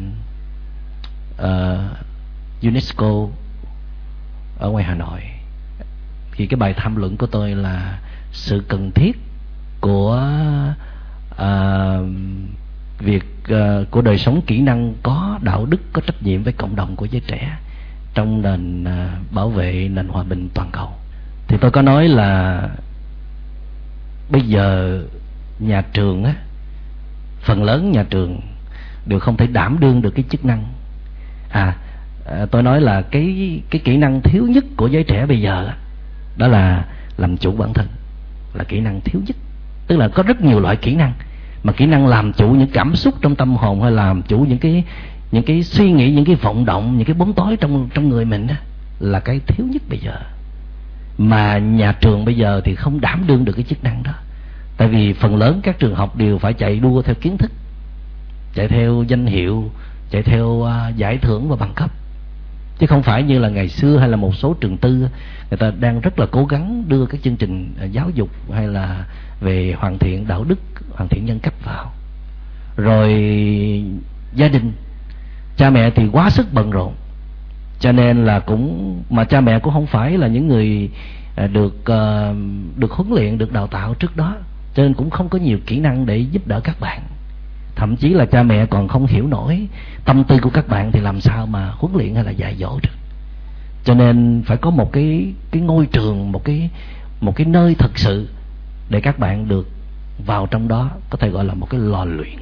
uh, UNESCO ở ngoài Hà Nội. Thì cái bài tham luận của tôi là sự cần thiết của uh, việc uh, của đời sống kỹ năng có đạo đức, có trách nhiệm với cộng đồng của giới trẻ trong nền uh, bảo vệ nền hòa bình toàn cầu. Thì tôi có nói là bây giờ nhà trường á, phần lớn nhà trường đều không thể đảm đương được cái chức năng. À, à tôi nói là cái cái kỹ năng thiếu nhất của giới trẻ bây giờ đó là làm chủ bản thân, là kỹ năng thiếu nhất. Tức là có rất nhiều loại kỹ năng, mà kỹ năng làm chủ những cảm xúc trong tâm hồn, hay làm chủ những cái những cái suy nghĩ, những cái vọng động, những cái bóng tối trong trong người mình đó, là cái thiếu nhất bây giờ. Mà nhà trường bây giờ thì không đảm đương được cái chức năng đó. Tại vì phần lớn các trường học đều phải chạy đua theo kiến thức, chạy theo danh hiệu, chạy theo uh, giải thưởng và bằng cấp, chứ không phải như là ngày xưa hay là một số trường tư, người ta đang rất là cố gắng đưa các chương trình uh, giáo dục hay là về hoàn thiện đạo đức, hoàn thiện nhân cách vào. Rồi gia đình, cha mẹ thì quá sức bận rộn, cho nên là cũng mà cha mẹ cũng không phải là những người uh, được uh, được huấn luyện, được đào tạo trước đó, cho nên cũng không có nhiều kỹ năng để giúp đỡ các bạn. Thậm chí là cha mẹ còn không hiểu nổi tâm tư của các bạn thì làm sao mà huấn luyện hay là dạy dỗ được. Cho nên phải có một cái cái ngôi trường, một cái một cái nơi thực sự để các bạn được vào trong đó, có thể gọi là một cái lò luyện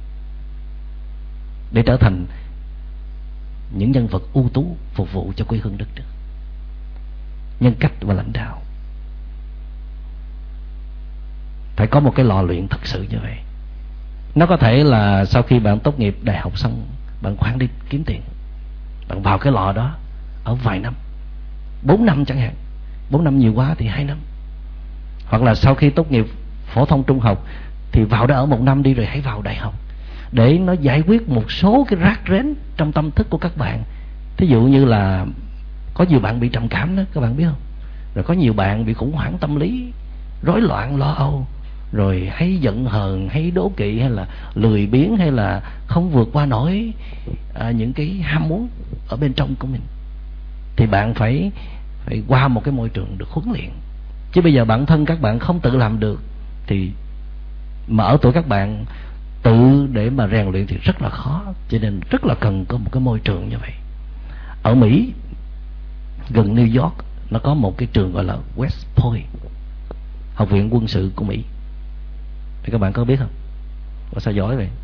để trở thành những nhân vật ưu tú phục vụ cho quê hương đất nước, nhân cách và lãnh đạo. Phải có một cái lò luyện thật sự như vậy. Nó có thể là sau khi bạn tốt nghiệp đại học xong, bạn khoan đi kiếm tiền, bạn vào cái lò đó ở vài năm, bốn năm chẳng hạn, bốn năm nhiều quá thì hai năm. Hoặc là sau khi tốt nghiệp phổ thông trung học thì vào đó ở một năm đi, rồi hãy vào đại học, để nó giải quyết một số cái rác rến trong tâm thức của các bạn. Thí dụ như là có nhiều bạn bị trầm cảm đó, các bạn biết không? Rồi có nhiều bạn bị khủng hoảng tâm lý, rối loạn lo âu, rồi hay giận hờn, hay đố kỵ, hay là lười biếng, hay là không vượt qua nổi à, những cái ham muốn ở bên trong của mình. Thì bạn phải phải qua một cái môi trường được huấn luyện. Chứ bây giờ bản thân các bạn không tự làm được thì mà ở tuổi các bạn tự để mà rèn luyện thì rất là khó. Cho nên rất là cần có một cái môi trường như vậy. Ở Mỹ, gần New York, nó có một cái trường gọi là West Point, học viện quân sự của Mỹ. Thì các bạn có biết không? Ủa sao giỏi vậy?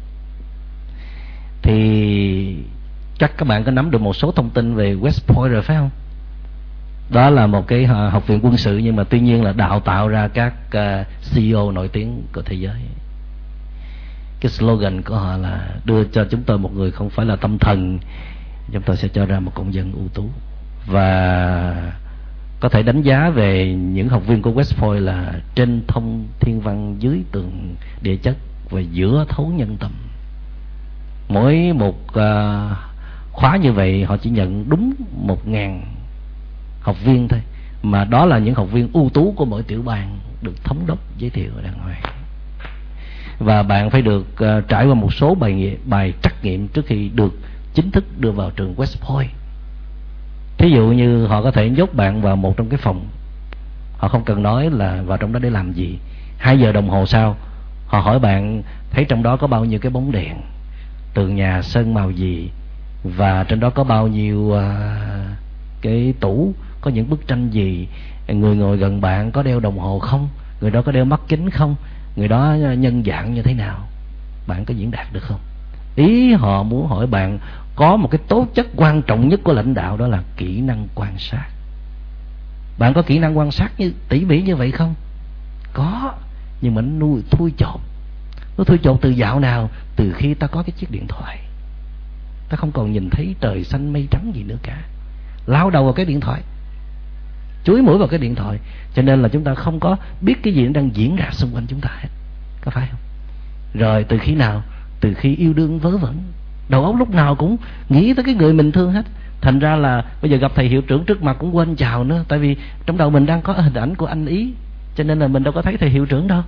Thì chắc các bạn có nắm được một số thông tin về West Point rồi phải không? Đó là một cái học viện quân sự, nhưng mà tuy nhiên là đào tạo ra các uh, xê e ô nổi tiếng của thế giới. Cái slogan của họ là đưa cho chúng tôi một người không phải là tâm thần, chúng tôi sẽ cho ra một công dân ưu tú. Và có thể đánh giá về những học viên của West Point là trên thông thiên văn, dưới tường địa chất và giữa thấu nhân tâm. Mỗi một uh, khóa như vậy họ chỉ nhận đúng một ngàn học viên thôi, mà đó là những học viên ưu tú của mỗi tiểu bang được thống đốc giới thiệu đàng hoàng. và bạn phải được uh, trải qua một số bài bài trắc nghiệm trước khi được chính thức đưa vào trường West Point. Thí dụ như họ có thể nhốt bạn vào một trong cái phòng, họ không cần nói là vào trong đó để làm gì. Hai giờ đồng hồ sau, họ hỏi bạn thấy trong đó có bao nhiêu cái bóng đèn, tường nhà sơn màu gì, và trên đó có bao nhiêu uh, cái tủ, có những bức tranh gì, người ngồi gần bạn có đeo đồng hồ không, người đó có đeo mắt kính không, người đó nhân dạng như thế nào, bạn có diễn đạt được không? Ý họ muốn hỏi bạn có một cái tố chất quan trọng nhất của lãnh đạo, đó là kỹ năng quan sát. Bạn có kỹ năng quan sát như tỉ mỉ như vậy không? Có, nhưng mà nó nuôi thui chột. Nó thui chột từ dạo nào? Từ khi ta có cái chiếc điện thoại, ta không còn nhìn thấy trời xanh mây trắng gì nữa cả, lao đầu vào cái điện thoại, chúi mũi vào cái điện thoại, cho nên là chúng ta không có biết cái gì đang diễn ra xung quanh chúng ta hết, có phải không? Rồi từ khi nào? Từ khi yêu đương vớ vẩn, đầu óc lúc nào cũng nghĩ tới cái người mình thương hết. Thành ra là bây giờ gặp thầy hiệu trưởng trước mặt cũng quên chào nữa, tại vì trong đầu mình đang có hình ảnh của anh ý, cho nên là mình đâu có thấy thầy hiệu trưởng đâu.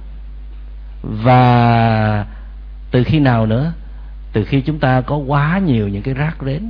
Và từ khi nào nữa? Từ khi chúng ta có quá nhiều những cái rác rến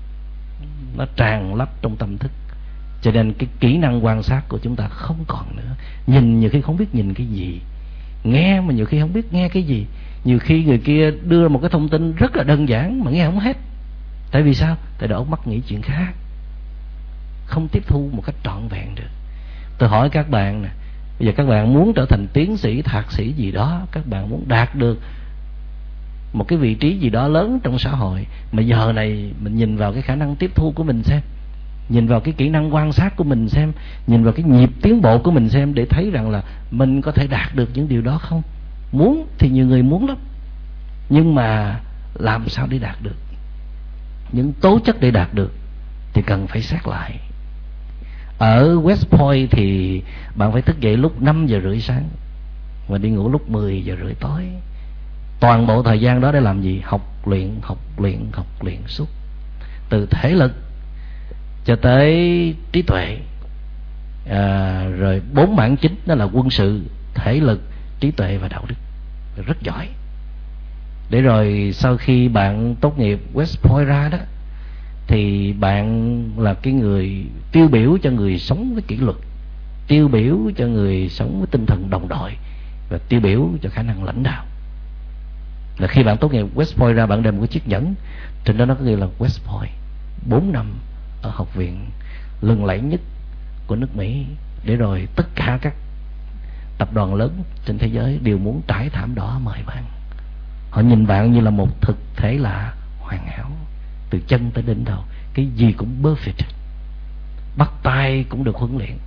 nó tràn lấp trong tâm thức, cho nên cái kỹ năng quan sát của chúng ta không còn nữa. Nhìn nhiều khi không biết nhìn cái gì, nghe mà nhiều khi không biết nghe cái gì. Nhiều khi người kia đưa một cái thông tin rất là đơn giản mà nghe không hết. Tại vì sao? Tại đầu óc mắc nghĩ chuyện khác, không tiếp thu một cách trọn vẹn được. Tôi hỏi các bạn nè, bây giờ các bạn muốn trở thành tiến sĩ, thạc sĩ gì đó, các bạn muốn đạt được một cái vị trí gì đó lớn trong xã hội, mà giờ này mình nhìn vào cái khả năng tiếp thu của mình xem, nhìn vào cái kỹ năng quan sát của mình xem, nhìn vào cái nhịp tiến bộ của mình xem, để thấy rằng là mình có thể đạt được những điều đó không? Muốn thì nhiều người muốn lắm, nhưng mà làm sao để đạt được? Những tố chất để đạt được thì cần phải xét lại. Ở West Point thì bạn phải thức dậy lúc năm giờ rưỡi sáng và đi ngủ lúc mười giờ rưỡi tối. Toàn bộ thời gian đó để làm gì? Học luyện, học luyện, học luyện suốt, từ thể lực cho tới trí tuệ. à, Rồi bốn mảng chính đó là quân sự, thể lực, trí tuệ và đạo đức, rất giỏi. Để rồi sau khi bạn tốt nghiệp West Point ra đó, thì bạn là cái người tiêu biểu cho người sống với kỷ luật, tiêu biểu cho người sống với tinh thần đồng đội, và tiêu biểu cho khả năng lãnh đạo. Là khi bạn tốt nghiệp West Point ra, bạn đem một cái chiếc nhẫn, trên đó nó có ghi là West Point, bốn năm ở học viện lừng lẫy nhất của nước Mỹ. Để rồi tất cả các tập đoàn lớn trên thế giới đều muốn trải thảm đỏ mời bạn. Họ nhìn bạn như là một thực thể lạ hoàn hảo, từ chân tới đỉnh đầu, cái gì cũng perfect. Bắt tay cũng được huấn luyện,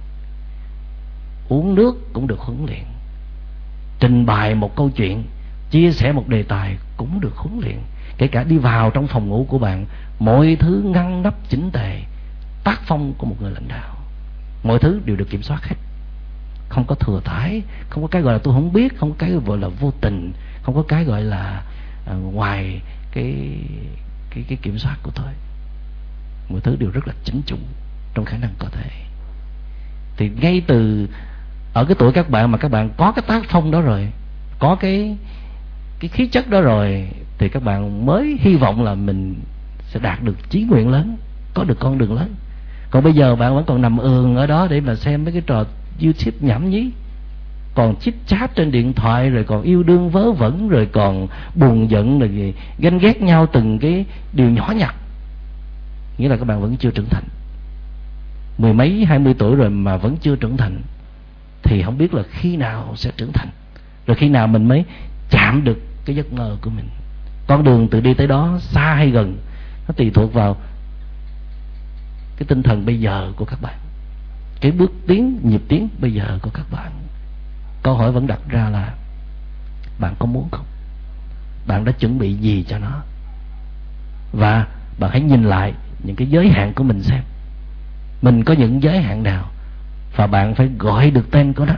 uống nước cũng được huấn luyện, trình bày một câu chuyện, chia sẻ một đề tài cũng được huấn luyện. Kể cả đi vào trong phòng ngủ của bạn, mọi thứ ngăn nắp chỉnh tề, tác phong của một người lãnh đạo, mọi thứ đều được kiểm soát hết, không có thừa thãi, không có cái gọi là tôi không biết, không có cái gọi là vô tình, không có cái gọi là à, ngoài cái cái cái kiểm soát của tôi. Mọi thứ đều rất là chính chủ trong khả năng có thể. Thì ngay từ ở cái tuổi các bạn mà các bạn có cái tác phong đó rồi, có cái cái khí chất đó rồi, thì các bạn mới hy vọng là mình sẽ đạt được chí nguyện lớn, có được con đường lớn. Còn bây giờ bạn vẫn còn nằm ườn ở đó để mà xem mấy cái trò YouTube nhảm nhí, còn chít chát trên điện thoại, rồi còn yêu đương vớ vẩn, rồi còn buồn giận, rồi gì ganh ghét nhau từng cái điều nhỏ nhặt, nghĩa là các bạn vẫn chưa trưởng thành. Mười mấy hai mươi tuổi rồi mà vẫn chưa trưởng thành, thì không biết là khi nào sẽ trưởng thành, rồi khi nào mình mới chạm được cái giấc mơ của mình. Con đường từ đi tới đó xa hay gần, nó tùy thuộc vào cái tinh thần bây giờ của các bạn, cái bước tiến, nhịp tiến bây giờ của các bạn. Câu hỏi vẫn đặt ra là bạn có muốn không? Bạn đã chuẩn bị gì cho nó? Và bạn hãy nhìn lại những cái giới hạn của mình xem, mình có những giới hạn nào, và bạn phải gọi được tên của nó.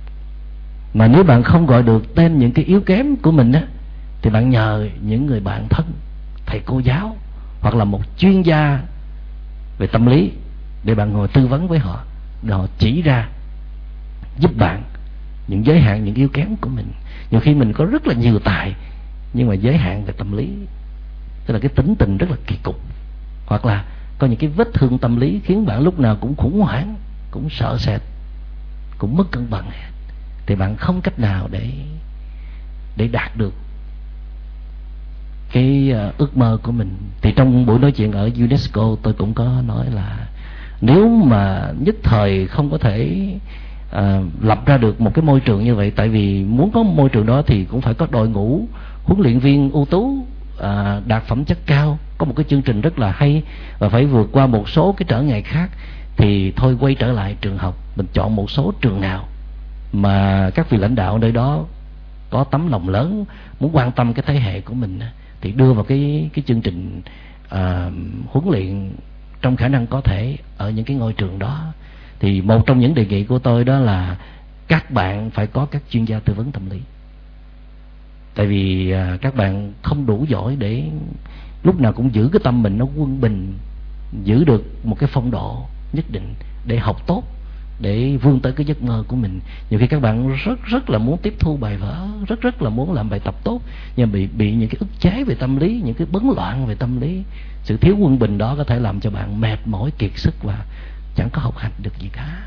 Mà nếu bạn không gọi được tên những cái yếu kém của mình á, thì bạn nhờ những người bạn thân, thầy cô giáo, hoặc là một chuyên gia về tâm lý để bạn ngồi tư vấn với họ, để họ chỉ ra, giúp bạn những giới hạn, những yếu kém của mình. Nhiều khi mình có rất là nhiều tài, nhưng mà giới hạn về tâm lý, tức là cái tính tình rất là kỳ cục, hoặc là có những cái vết thương tâm lý khiến bạn lúc nào cũng khủng hoảng, cũng sợ sệt, cũng mất cân bằng, thì bạn không cách nào để để đạt được cái uh, ước mơ của mình. Thì trong buổi nói chuyện ở UNESCO, tôi cũng có nói là nếu mà nhất thời không có thể uh, lập ra được một cái môi trường như vậy, tại vì muốn có môi trường đó thì cũng phải có đội ngũ huấn luyện viên ưu tú, uh, đạt phẩm chất cao, có một cái chương trình rất là hay, và phải vượt qua một số cái trở ngại khác, thì thôi quay trở lại trường học, mình chọn một số trường nào mà các vị lãnh đạo nơi đó có tấm lòng lớn, muốn quan tâm cái thế hệ của mình, thì đưa vào cái cái chương trình uh, huấn luyện trong khả năng có thể ở những cái ngôi trường đó. Thì một trong những đề nghị của tôi đó là các bạn phải có các chuyên gia tư vấn tâm lý, tại vì uh, các bạn không đủ giỏi để lúc nào cũng giữ cái tâm mình nó quân bình, giữ được một cái phong độ nhất định để học tốt, để vươn tới cái giấc mơ của mình. Nhiều khi các bạn rất rất là muốn tiếp thu bài vở, rất rất là muốn làm bài tập tốt, nhưng bị bị những cái ức chế về tâm lý, những cái bấn loạn về tâm lý, sự thiếu quân bình đó có thể làm cho bạn mệt mỏi, kiệt sức và chẳng có học hành được gì cả.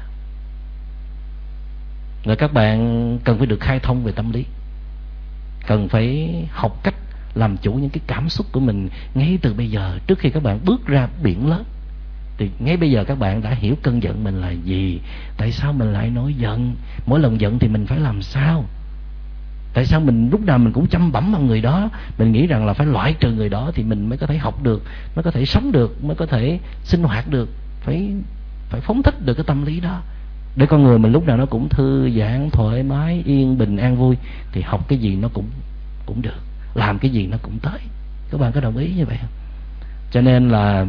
Rồi các bạn cần phải được khai thông về tâm lý, cần phải học cách làm chủ những cái cảm xúc của mình ngay từ bây giờ. Trước khi các bạn bước ra biển lớn thì ngay bây giờ các bạn đã hiểu cơn giận mình là gì, tại sao mình lại nổi giận, mỗi lần giận thì mình phải làm sao, tại sao mình lúc nào mình cũng chăm bẩm vào người đó, mình nghĩ rằng là phải loại trừ người đó thì mình mới có thể học được, mới có thể sống được, mới có thể sinh hoạt được, phải phải phóng thích được cái tâm lý đó, để con người mình lúc nào nó cũng thư giãn, thoải mái, yên bình, an vui, thì học cái gì nó cũng cũng được, làm cái gì nó cũng tới. Các bạn có đồng ý như vậy không? Cho nên là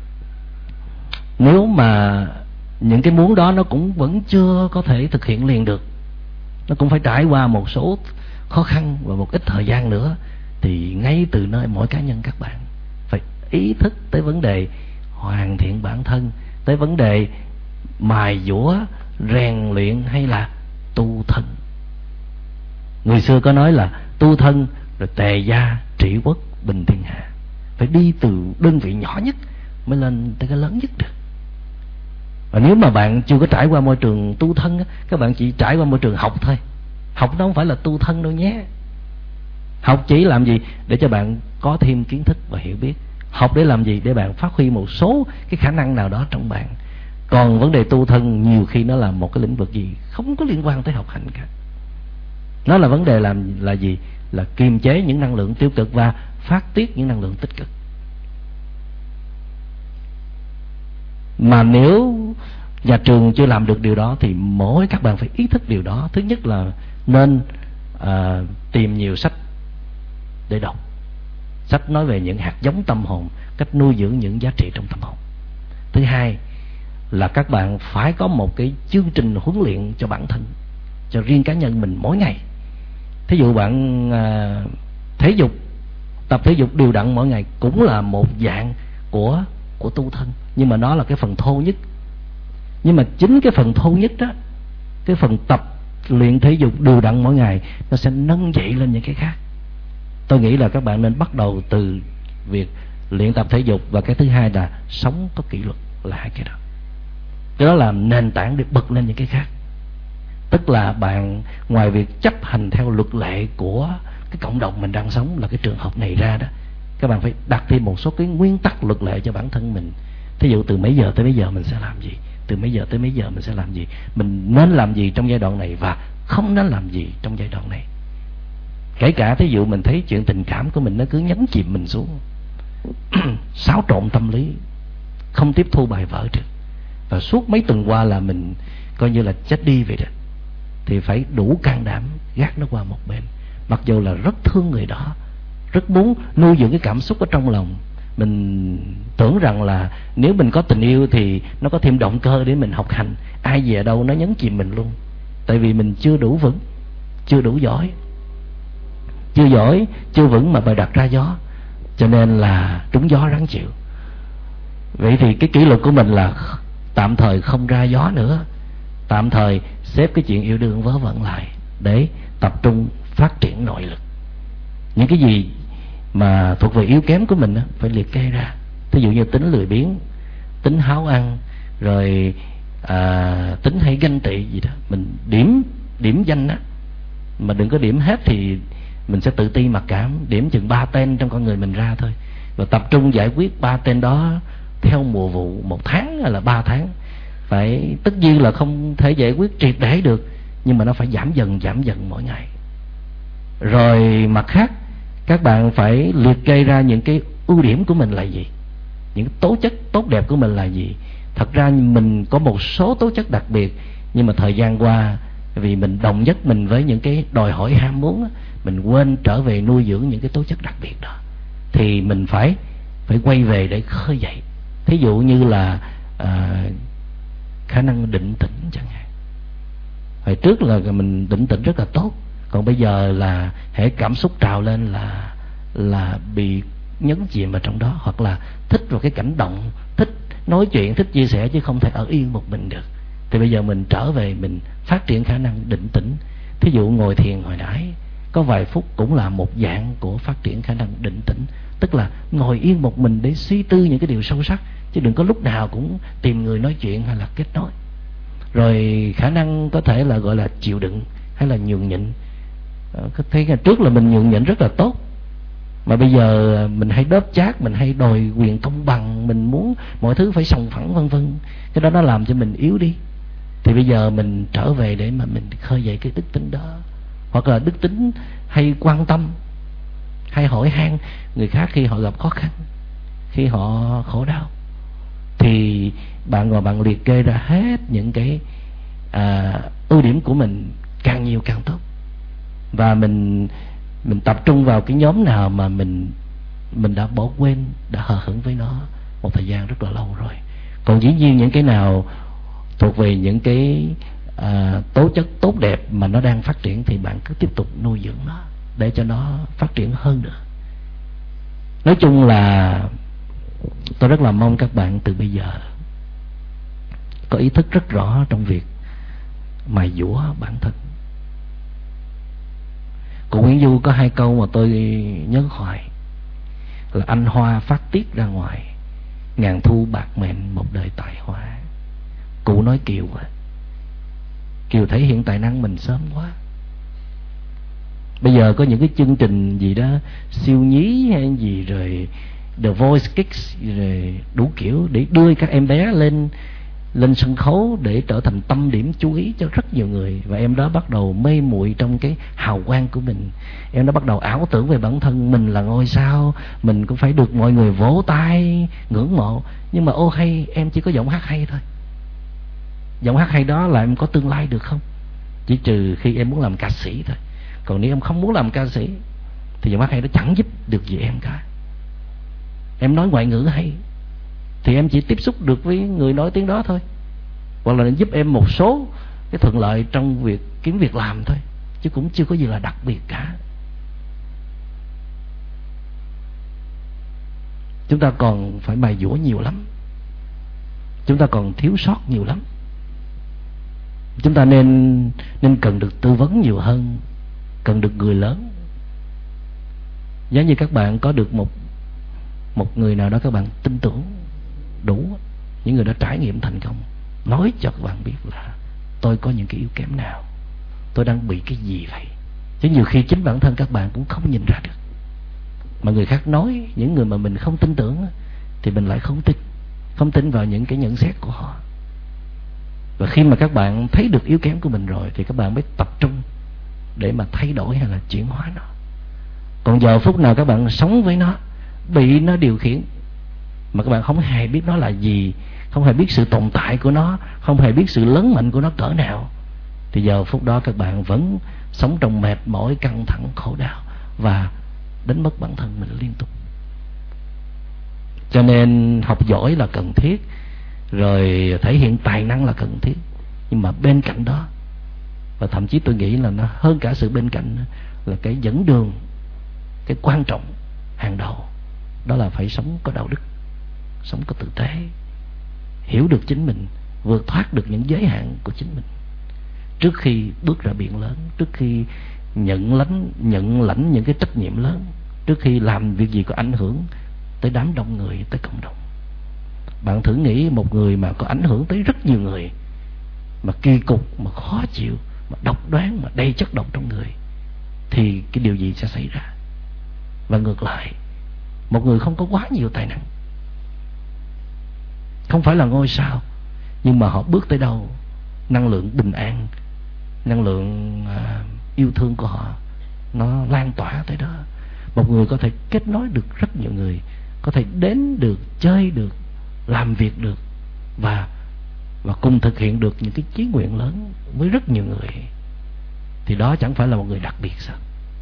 nếu mà những cái muốn đó nó cũng vẫn chưa có thể thực hiện liền được, nó cũng phải trải qua một số khó khăn và một ít thời gian nữa, thì ngay từ nơi mỗi cá nhân các bạn phải ý thức tới vấn đề hoàn thiện bản thân, tới vấn đề mài dũa, rèn luyện hay là tu thân. Người xưa có nói là tu thân rồi tề gia trị quốc bình thiên hạ, phải đi từ đơn vị nhỏ nhất mới lên tới cái lớn nhất được. Và nếu mà bạn chưa có trải qua môi trường tu thân, các bạn chỉ trải qua môi trường học thôi. Học đó không phải là tu thân đâu nhé. Học chỉ làm gì? Để cho bạn có thêm kiến thức và hiểu biết. Học để làm gì? Để bạn phát huy một số cái khả năng nào đó trong bạn. Còn vấn đề tu thân nhiều khi nó là một cái lĩnh vực gì không có liên quan tới học hành cả. Nó là vấn đề làm là gì? Là kiềm chế những năng lượng tiêu cực và phát tiết những năng lượng tích cực. Mà nếu nhà trường chưa làm được điều đó thì mỗi các bạn phải ý thức điều đó. Thứ nhất là nên à, tìm nhiều sách để đọc. Sách nói về những hạt giống tâm hồn, cách nuôi dưỡng những giá trị trong tâm hồn. Thứ hai là các bạn phải có một cái chương trình huấn luyện cho bản thân, cho riêng cá nhân mình mỗi ngày. Thí dụ bạn à, thể dục, tập thể dục đều đặn mỗi ngày cũng là một dạng của của tu thân, nhưng mà nó là cái phần thô nhất. Nhưng mà chính cái phần thô nhất đó, cái phần tập luyện thể dục đều đặn mỗi ngày, nó sẽ nâng dậy lên những cái khác. Tôi nghĩ là các bạn nên bắt đầu từ việc luyện tập thể dục, và cái thứ hai là sống có kỷ luật, là hai cái đó. Cái đó là nền tảng để bật lên những cái khác. Tức là bạn ngoài việc chấp hành theo luật lệ của cái cộng đồng mình đang sống, là cái trường học này ra đó, các bạn phải đặt thêm một số cái nguyên tắc luật lệ cho bản thân mình. Thí dụ từ mấy giờ tới mấy giờ mình sẽ làm gì, từ mấy giờ tới mấy giờ mình sẽ làm gì, mình nên làm gì trong giai đoạn này và không nên làm gì trong giai đoạn này. Kể cả thí dụ mình thấy chuyện tình cảm của mình nó cứ nhấn chìm mình xuống, xáo trộn tâm lý, không tiếp thu bài vở được, và suốt mấy tuần qua là mình coi như là chết đi vậy đó, thì phải đủ can đảm gác nó qua một bên. Mặc dù là rất thương người đó, rất muốn nuôi dưỡng cái cảm xúc ở trong lòng. Mình tưởng rằng là nếu mình có tình yêu thì nó có thêm động cơ để mình học hành. Ai về đâu nó nhấn chìm mình luôn. Tại vì mình chưa đủ vững, chưa đủ giỏi. Chưa giỏi, chưa vững mà bày đặt ra gió, cho nên là trúng gió ráng chịu. Vậy thì cái kỷ luật của mình là tạm thời không ra gió nữa, tạm thời xếp cái chuyện yêu đương vớ vẩn lại, để tập trung phát triển nội lực. Những cái gì mà thuộc về yếu kém của mình á, phải liệt kê ra. Thí dụ như tính lười biếng, tính háo ăn, rồi à, tính hay ganh tị gì đó, mình điểm điểm danh á, mà đừng có điểm hết thì mình sẽ tự ti mặc cảm. Điểm chừng ba tên trong con người mình ra thôi, và tập trung giải quyết ba tên đó theo mùa vụ, một tháng hay là ba tháng. Phải tất nhiên là không thể giải quyết triệt để được, nhưng mà nó phải giảm dần giảm dần mỗi ngày. Rồi mặt khác, các bạn phải liệt kê ra những cái ưu điểm của mình là gì, những tố chất tốt đẹp của mình là gì. Thật ra mình có một số tố chất đặc biệt, nhưng mà thời gian qua vì mình đồng nhất mình với những cái đòi hỏi ham muốn, mình quên trở về nuôi dưỡng những cái tố chất đặc biệt đó. Thì mình phải phải quay về để khơi dậy. Thí dụ như là à, khả năng định tĩnh chẳng hạn. Hồi trước là mình định tĩnh rất là tốt, còn bây giờ là hễ cảm xúc trào lên là là bị nhấn chìm vào trong đó, hoặc là thích vào cái cảnh động, thích nói chuyện, thích chia sẻ, chứ không thể ở yên một mình được. Thì bây giờ mình trở về, mình phát triển khả năng định tĩnh. Thí dụ ngồi thiền hồi nãy có vài phút cũng là một dạng của phát triển khả năng định tĩnh. Tức là ngồi yên một mình để suy tư những cái điều sâu sắc, chứ đừng có lúc nào cũng tìm người nói chuyện hay là kết nối. Rồi khả năng có thể là gọi là chịu đựng hay là nhường nhịn. Thấy ngày trước là mình nhường nhịn rất là tốt, mà bây giờ mình hay đớp chát, mình hay đòi quyền công bằng, mình muốn mọi thứ phải sòng phẳng vân vân. Cái đó nó làm cho mình yếu đi. Thì bây giờ mình trở về để mà mình khơi dậy cái đức tính đó. Hoặc là đức tính hay quan tâm, hay hỏi han người khác khi họ gặp khó khăn, khi họ khổ đau. Thì bạn ngồi bạn liệt kê ra hết những cái à, ưu điểm của mình, càng nhiều càng tốt. Và mình mình tập trung vào cái nhóm nào mà mình mình đã bỏ quên, đã hờ hững với nó một thời gian rất là lâu rồi. Còn dĩ nhiên những cái nào thuộc về những cái à, tố chất tốt đẹp mà nó đang phát triển thì bạn cứ tiếp tục nuôi dưỡng nó để cho nó phát triển hơn nữa. Nói chung là tôi rất là mong các bạn từ bây giờ có ý thức rất rõ trong việc mài dũa bản thân. Cụ Nguyễn Du có hai câu mà tôi nhớ hoài là: anh hoa phát tiết ra ngoài, ngàn thu bạc mệnh một đời tài hoa. Cụ nói Kiều à, Kiều thể hiện tài năng mình sớm quá. Bây giờ có những cái chương trình gì đó siêu nhí hay gì, rồi The Voice Kids, rồi đủ kiểu để đưa các em bé lên lên sân khấu để trở thành tâm điểm chú ý cho rất nhiều người. Và em đó bắt đầu mê muội trong cái hào quang của mình. Em đó bắt đầu ảo tưởng về bản thân mình là ngôi sao, mình cũng phải được mọi người vỗ tay ngưỡng mộ. Nhưng mà ô hay, em chỉ có giọng hát hay thôi. Giọng hát hay đó là em có tương lai được không? Chỉ trừ khi em muốn làm ca sĩ thôi. Còn nếu em không muốn làm ca sĩ thì giọng hát hay đó chẳng giúp được gì em cả. Em nói ngoại ngữ hay thì em chỉ tiếp xúc được với người nói tiếng đó thôi, hoặc là giúp em một số cái thuận lợi trong việc kiếm việc làm thôi, chứ cũng chưa có gì là đặc biệt cả. Chúng ta còn phải mài dũa nhiều lắm, chúng ta còn thiếu sót nhiều lắm. Chúng ta nên nên cần được tư vấn nhiều hơn, cần được người lớn. Giống như các bạn có được một một người nào đó các bạn tin tưởng đủ, những người đã trải nghiệm thành công, nói cho các bạn biết là tôi có những cái yếu kém nào, tôi đang bị cái gì vậy. Chứ nhiều khi chính bản thân các bạn cũng không nhìn ra được, mà người khác nói, những người mà mình không tin tưởng thì mình lại không tin, không tin vào những cái nhận xét của họ. Và khi mà các bạn thấy được yếu kém của mình rồi thì các bạn mới tập trung để mà thay đổi hay là chuyển hóa nó. Còn giờ phút nào các bạn sống với nó, bị nó điều khiển, mà các bạn không hề biết nó là gì, không hề biết sự tồn tại của nó, không hề biết sự lớn mạnh của nó cỡ nào, thì giờ phút đó các bạn vẫn sống trong mệt mỏi, căng thẳng, khổ đau và đánh mất bản thân mình liên tục. Cho nên học giỏi là cần thiết, rồi thể hiện tài năng là cần thiết, nhưng mà bên cạnh đó, và thậm chí tôi nghĩ là nó hơn cả sự bên cạnh, là cái dẫn đường, cái quan trọng hàng đầu, đó là phải sống có đạo đức, sống có tử tế, hiểu được chính mình, vượt thoát được những giới hạn của chính mình. trước khi bước ra biển lớn, trước khi nhận lãnh nhận lãnh những cái trách nhiệm lớn, trước khi làm việc gì có ảnh hưởng tới đám đông người, tới cộng đồng. Bạn thử nghĩ một người mà có ảnh hưởng tới rất nhiều người, mà kỳ cục, mà khó chịu, mà độc đoán, mà đầy chất độc trong người, thì cái điều gì sẽ xảy ra? Và ngược lại, một người không có quá nhiều tài năng, không phải là ngôi sao, nhưng mà họ bước tới đâu, năng lượng bình an, năng lượng à, yêu thương của họ nó lan tỏa tới đó. Một người có thể kết nối được rất nhiều người, có thể đến được, chơi được, làm việc được, và và cùng thực hiện được những cái chí nguyện lớn với rất nhiều người, thì đó chẳng phải là một người đặc biệt sao?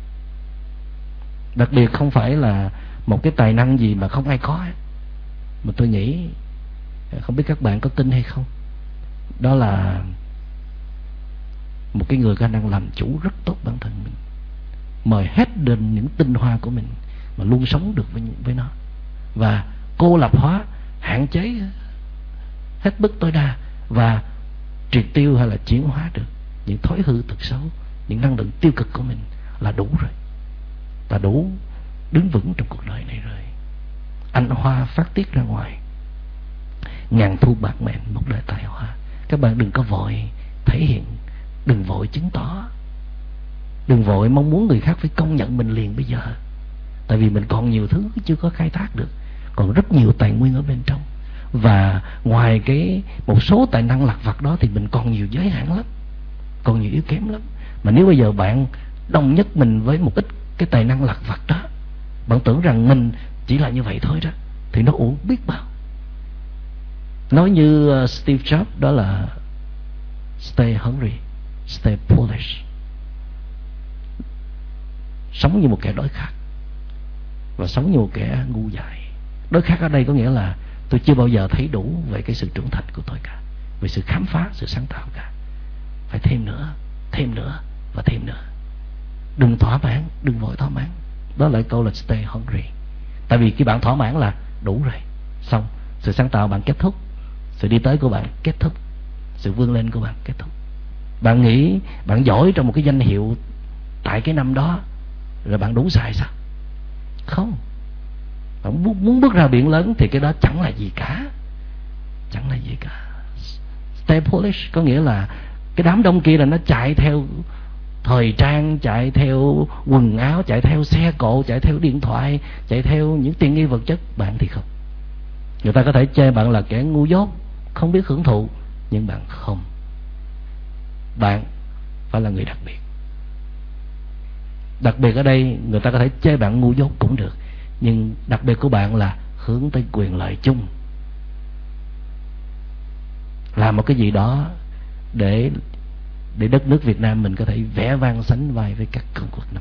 Đặc biệt không phải là một cái tài năng gì mà không ai có, mà tôi nghĩ, không biết các bạn có tin hay không, đó là một cái người khả năng làm chủ rất tốt bản thân mình, mời hết đến những tinh hoa của mình mà luôn sống được với, với nó, và cô lập hóa, hạn chế hết mức tối đa, và triệt tiêu hay là chuyển hóa được những thói hư tật xấu, những năng lượng tiêu cực của mình là đủ rồi. Ta đủ đứng vững trong cuộc đời này rồi. Anh hoa phát tiết ra ngoài, ngàn thu bạc mệnh một đời tài hoa. Các bạn đừng có vội thể hiện, đừng vội chứng tỏ, đừng vội mong muốn người khác phải công nhận mình liền bây giờ. Tại vì mình còn nhiều thứ chưa có khai thác được, còn rất nhiều tài nguyên ở bên trong. Và ngoài cái một số tài năng lặt vặt đó thì mình còn nhiều giới hạn lắm, còn nhiều yếu kém lắm. Mà nếu bây giờ bạn đồng nhất mình với một ít cái tài năng lặt vặt đó, bạn tưởng rằng mình chỉ là như vậy thôi đó, thì nó uổng biết bao. Nói như uh, Steve Jobs, đó là stay hungry, stay foolish. Sống như một kẻ đói khát và sống như một kẻ ngu dại. Đói khát ở đây có nghĩa là tôi chưa bao giờ thấy đủ về cái sự trưởng thành của tôi cả, về sự khám phá, sự sáng tạo cả. Phải thêm nữa, thêm nữa và thêm nữa. Đừng thỏa mãn, đừng vội thỏa mãn. Đó là câu là stay hungry. Tại vì khi bạn thỏa mãn là đủ rồi, xong, sự sáng tạo bạn kết thúc, sự đi tới của bạn kết thúc, sự vươn lên của bạn kết thúc. Bạn nghĩ bạn giỏi trong một cái danh hiệu tại cái năm đó rồi bạn đủ xài sao? Không. Bạn muốn bước ra biển lớn thì cái đó chẳng là gì cả, chẳng là gì cả. Stay foolish có nghĩa là cái đám đông kia là nó chạy theo thời trang, chạy theo quần áo, chạy theo xe cộ, chạy theo điện thoại, chạy theo những tiện nghi vật chất. Bạn thì không. Người ta có thể chê bạn là kẻ ngu dốt, không biết hưởng thụ, nhưng bạn không. Bạn phải là người đặc biệt. Đặc biệt ở đây người ta có thể chê bạn ngu dốt cũng được, nhưng đặc biệt của bạn là hướng tới quyền lợi chung, làm một cái gì đó để để đất nước Việt Nam mình có thể vẽ vang sánh vai với các cường quốc này.